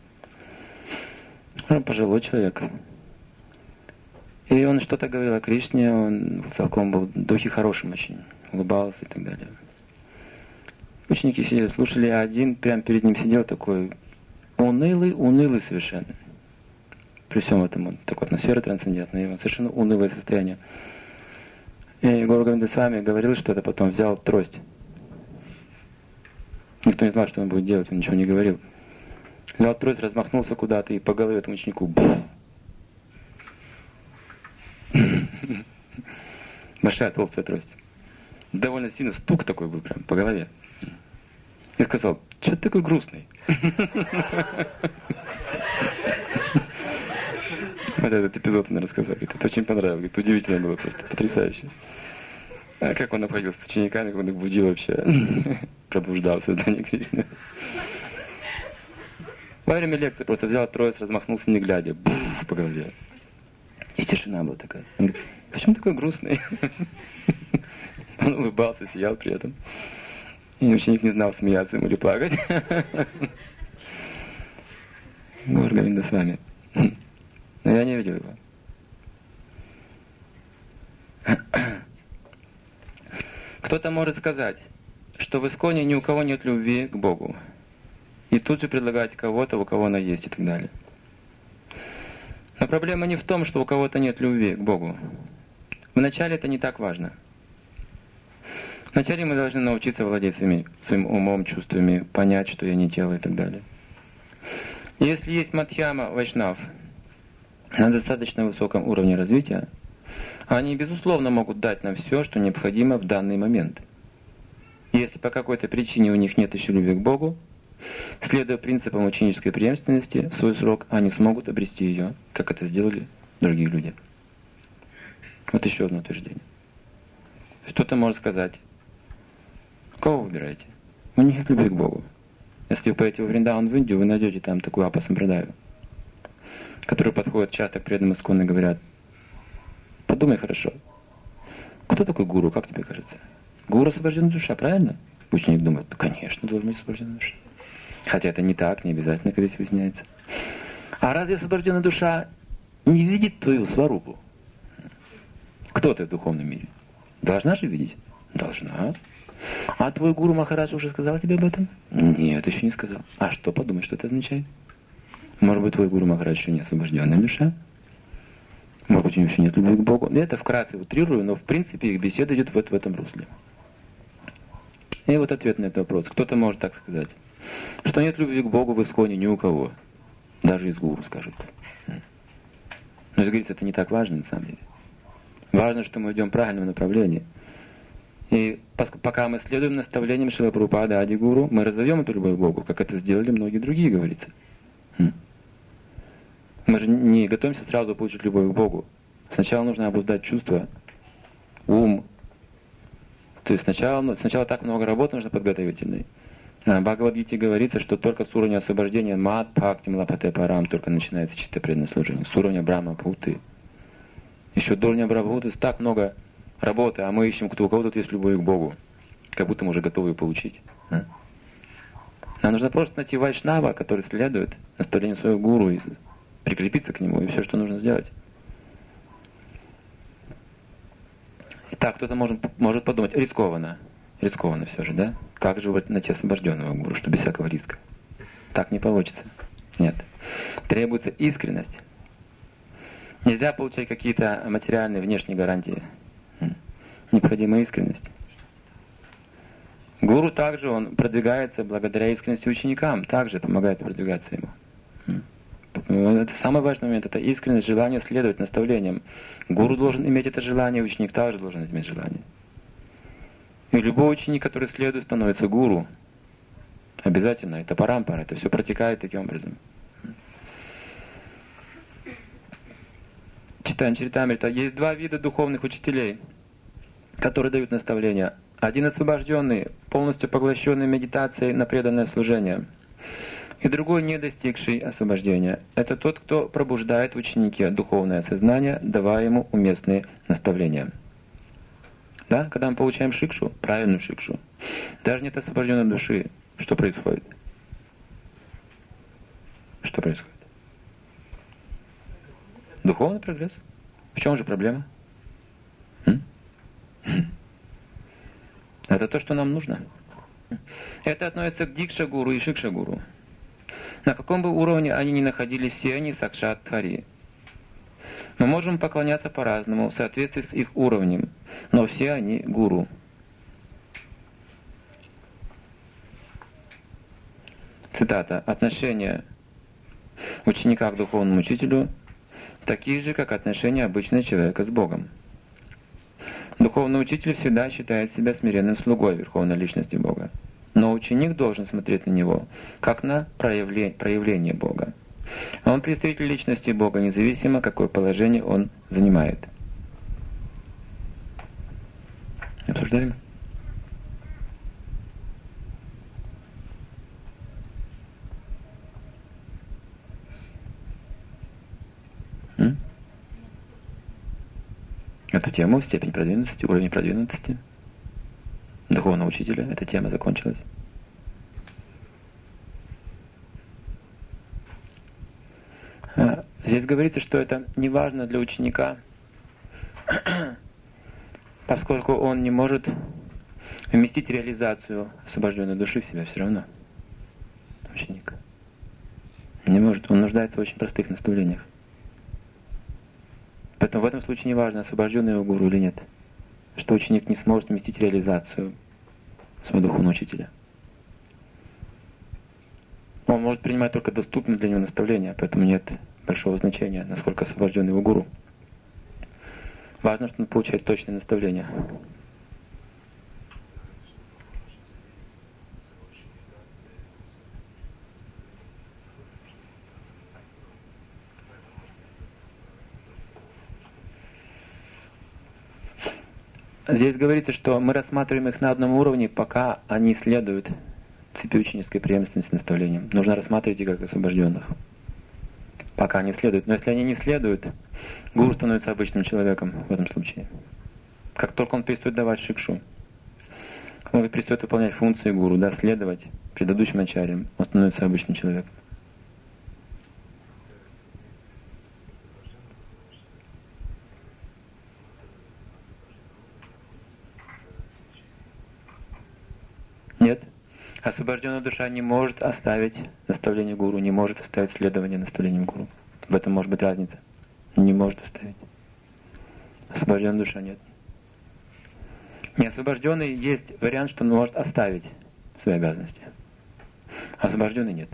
Пожилой человек. И он что-то говорил о Кришне, он в таком был в духе хорошем очень, улыбался и так далее. Ученики сидели, слушали, а один прямо перед ним сидел такой унылый совершенно. При всем этом он такой атмосфера трансцендентная, его совершенно унылое состояние. И Гуру Говиндасвами говорил что-то, потом взял трость. Никто не знал, что он будет делать, он ничего не говорил. Взял трость, размахнулся куда-то и по голове этому ученику. Большая толстая трость. Довольно сильно стук такой был прям по голове. И сказал, что ты такой грустный? Вот этот эпизод он рассказал. Это очень понравилось. Это удивительно было просто. Потрясающе. А как он обходился с учениками, как он их будил вообще. Пробуждался до них. Во время лекции просто взял трость, размахнулся не глядя. По голове. И тишина была такая. Он говорит, почему такой грустный? Он улыбался, сиял при этом. И ученик не знал, смеяться ему или плакать. Гуру Говиндасвами. Но я не видел его. Кто-то может сказать, что в Исконе ни у кого нет любви к Богу. И тут же предлагать кого-то, у кого она есть и так далее. Но проблема не в том, что у кого-то нет любви к Богу. Вначале это не так важно. Вначале мы должны научиться владеть своим умом, чувствами, понять, что я не тело и так далее. Если есть Мадхьяма Вайшнав на достаточно высоком уровне развития, они, безусловно, могут дать нам все, что необходимо в данный момент. Если по какой-то причине у них нет еще любви к Богу, следуя принципам ученической преемственности, в свой срок они смогут обрести ее, как это сделали другие люди. Вот еще одно утверждение. Кто-то может сказать, кого вы выбираете? У них нет любви к Богу. Если вы поедете в Вриндаван, в Индию, вы найдете там такую апа-сампрадаю, которые подходят часто к преданным Искон и говорят, подумай хорошо, кто такой гуру, как тебе кажется? Гуру освобожденная душа, правильно? Ученик думает, конечно, должен быть освобожденная душа. Хотя это не так, не обязательно, когда здесь выясняется. А разве освобожденная душа не видит твою сварупу? Кто ты в духовном мире? Должна же видеть? Должна. А твой гуру Махарадж уже сказал тебе об этом? Нет, еще не сказал. А что, подумай, что это означает? Может быть, твой гуру Махарадж еще не освобожденная душа? Может быть, у него еще нет любви к Богу? Это вкратце утрирую, но в принципе их беседа идет в этом русле. И вот ответ на этот вопрос. Кто-то может так сказать, что нет любви к Богу в Исконе ни у кого. Даже из гуру скажут. Но, как говорится, это не так важно на самом деле. Важно, что мы идем в правильном направлении. И пока мы следуем наставлениям Шрила Прабхупады Ади Гуру, мы разовьем эту любовь к Богу, как это сделали многие другие, говорится. Мы же не готовимся сразу получить любовь к Богу. Сначала нужно обуздать чувства, ум. То есть сначала так много работы нужно подготовительной. В Бхагавад-гите говорится, что только с уровня освобождения мат, бхакти, млапате, парам только начинается чистое преданное служение. С уровня брахма-бхуты. Еще до уровня брахма-бхуты так много работы, а мы ищем, у кого тут есть любовь к Богу. Как будто мы уже готовы ее получить. Нам нужно просто найти вайшнава, который следует наставлению своего гуру, и прикрепиться к нему, и все, что нужно сделать. Итак, кто-то может подумать, рискованно все же, да? Как же вот найти освобожденного гуру, что без всякого риска? Так не получится. Нет. Требуется искренность. Нельзя получать какие-то материальные внешние гарантии. Необходима искренность. Гуру также, он продвигается благодаря искренности ученикам, также помогает продвигаться ему. Это самый важный момент, это искренность, желание следовать наставлениям. Гуру должен иметь это желание, ученик также должен иметь желание. И любой ученик, который следует, становится гуру. Обязательно, это парампара, это все протекает таким образом. Читаем Чаритамрита. Есть два вида духовных учителей, которые дают наставления. Один освобожденный, полностью поглощенный медитацией на преданное служение. И другой, не достигший освобождения. Это тот, кто пробуждает в ученике духовное сознание, давая ему уместные наставления. Да? Когда мы получаем шикшу, правильную шикшу, даже нет освобожденной души, что происходит? Что происходит? Духовный прогресс. В чем же проблема? Это то, что нам нужно. Это относится к Дикша-гуру и Шикша-гуру. На каком бы уровне они ни находились, все они Сакшат Хари. Мы можем поклоняться по-разному, в соответствии с их уровнем, но все они гуру. Цитата. Отношения ученика к духовному учителю такие же, как отношения обычного человека с Богом. Духовный учитель всегда считает себя смиренным слугой Верховной Личности Бога. Но ученик должен смотреть на него, как на проявление Бога. Он представитель Личности Бога, независимо, какое положение он занимает. Обсуждаем? Эту тему, степень продвинутости, уровень продвинутости духовного учителя, эта тема закончилась. Здесь говорится, что это не важно для ученика, поскольку он не может вместить реализацию освобожденной души в себя все равно. Ученик не может, он нуждается в очень простых наставлениях. Поэтому в этом случае не важно, освобожденный его гуру или нет, что ученик не сможет вместить реализацию своего духовного учителя. Он может принимать только доступные для него наставления, поэтому нет большого значения, насколько освобожден его гуру. Важно, что он получает точные наставления. Здесь говорится, что мы рассматриваем их на одном уровне, пока они следуют цепи ученической преемственности наставлениям. Нужно рассматривать их как освобожденных. Пока они следуют. Но если они не следуют, гуру становится обычным человеком в этом случае. Как только он перестает давать шикшу, он перестает выполнять функции гуру, да, следовать предыдущим ачарьям, он становится обычным человеком. Нет. Освобожденная душа не может оставить наставление гуру, не может оставить следование наставлениям гуру. В этом может быть разница. Не может оставить. Освобожденная душа нет. Неосвобожденный есть вариант, что он может оставить свои обязанности. Освобожденный нет.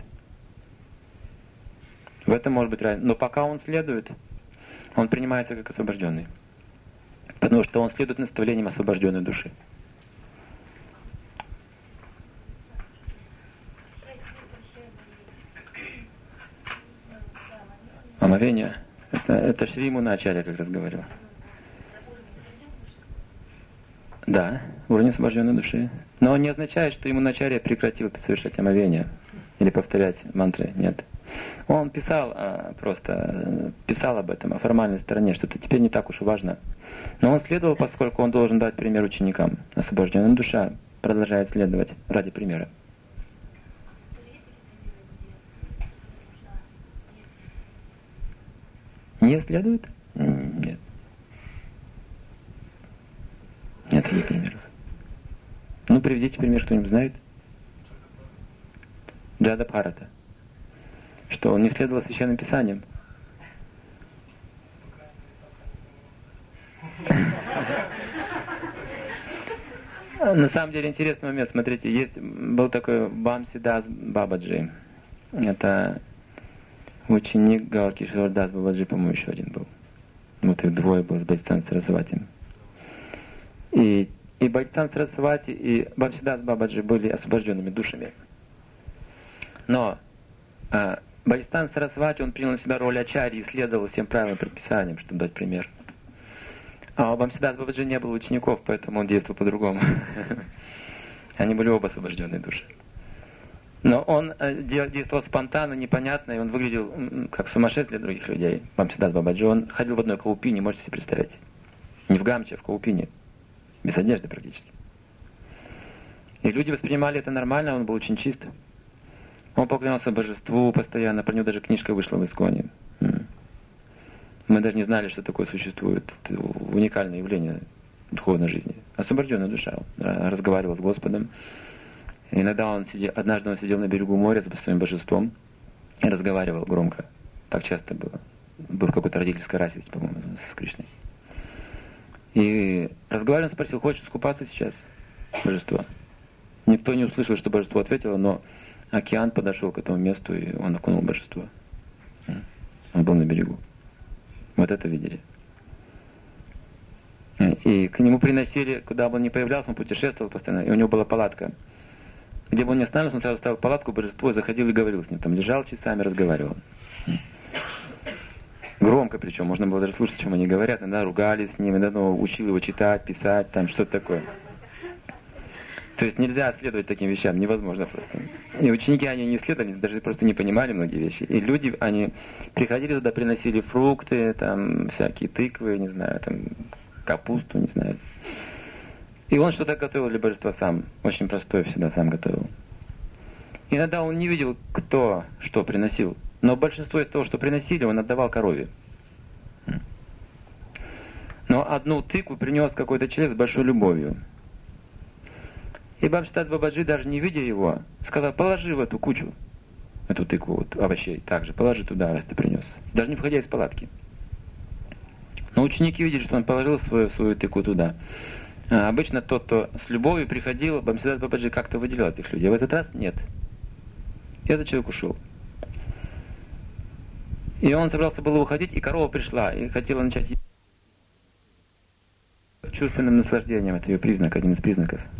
В этом может быть разница. Но пока он следует, он принимается как освобожденный. Потому что он следует наставлениям освобожденной души. Омовение. Это Шри Муначарья как раз говорил. Да, уровень освобожденной души. Но он не означает, что Муначарья прекратил совершать омовение или повторять мантры. Нет. Он писал об этом, о формальной стороне, что это теперь не так уж и важно. Но он следовал, поскольку он должен дать пример ученикам. Освобожденная душа продолжает следовать ради примера. Не следует? Нет. Нет таких примеров. Ну, приведите пример, кто-нибудь знает? Джадабхарата. Что он не следовал священным писаниям. На самом деле интересный момент. Смотрите, был такой Бамсидас Бабаджи. Это ученик Гауракишвар Дас Бабаджи, по-моему, еще один был. Вот их двое было с Бхактисиданта Сарасвати. И Бхактисиданта Сарасвати, и Бамсидас Бабаджи были освобожденными душами. Но Бхактисиданта Сарасвати, он принял на себя роль ачарьи и следовал всем правилам и предписаниям, чтобы дать пример. А у Бамсидас Бабаджи не было учеников, поэтому он действовал по-другому. Они были оба освобожденные души. Но он действовал спонтанно, непонятно, и он выглядел как сумасшедший для других людей. Бамсидас Бабаджи, он ходил в одной каупине, можете себе представить. Не в гамче, а в каупине. Без одежды практически. И люди воспринимали это нормально, он был очень чист. Он поклонялся божеству постоянно, про него даже книжка вышла в Исконе. Мы даже не знали, что такое существует. Это уникальное явление духовной жизни. Освобожденная душа. Он разговаривал с Господом. Иногда однажды он сидел на берегу моря со своим божеством и разговаривал громко. Так часто было. Была какая-то родительская радость, по-моему, с Кришной. И разговаривая, он спросил: хочешь искупаться сейчас, божество? Никто не услышал, что божество ответило, но океан подошел к этому месту, и он окунул божество. Он был на берегу. Вот это видели. И к нему приносили, куда бы он ни появлялся, он путешествовал постоянно, и у него была палатка. Где бы он ни остановился, он сразу ставил палатку, божество заходил и говорил с ним. Там лежал часами, разговаривал. Громко причем, можно было даже слушать, о чем они говорят. Иногда ругались с ним, иногда учил его читать, писать, там что-то такое. То есть нельзя следовать таким вещам, невозможно просто. И ученики, они не следовали, даже просто не понимали многие вещи. И люди, они приходили туда, приносили фрукты, там всякие тыквы, не знаю, там капусту, не знаю. И он что-то готовил для божества сам, очень простое всегда сам готовил. Иногда он не видел, кто что приносил, но большинство из того, что приносили, он отдавал корове. Но одну тыкву принес какой-то человек с большой любовью. И Бхактисиddханта Бабаджи, даже не видя его, сказал: положи в эту кучу, эту тыкву вот, овощей, также положи туда, раз ты принес. Даже не входя из палатки. Но ученики видели, что он положил свою тыкву туда. А обычно тот, кто с любовью приходил, Бхактисиddханта Бабаджи как-то выделял этих людей. А в этот раз нет. И этот человек ушел. И он собрался было уходить, и корова пришла, и хотела начать чувственным наслаждением. Это ее признак, один из признаков.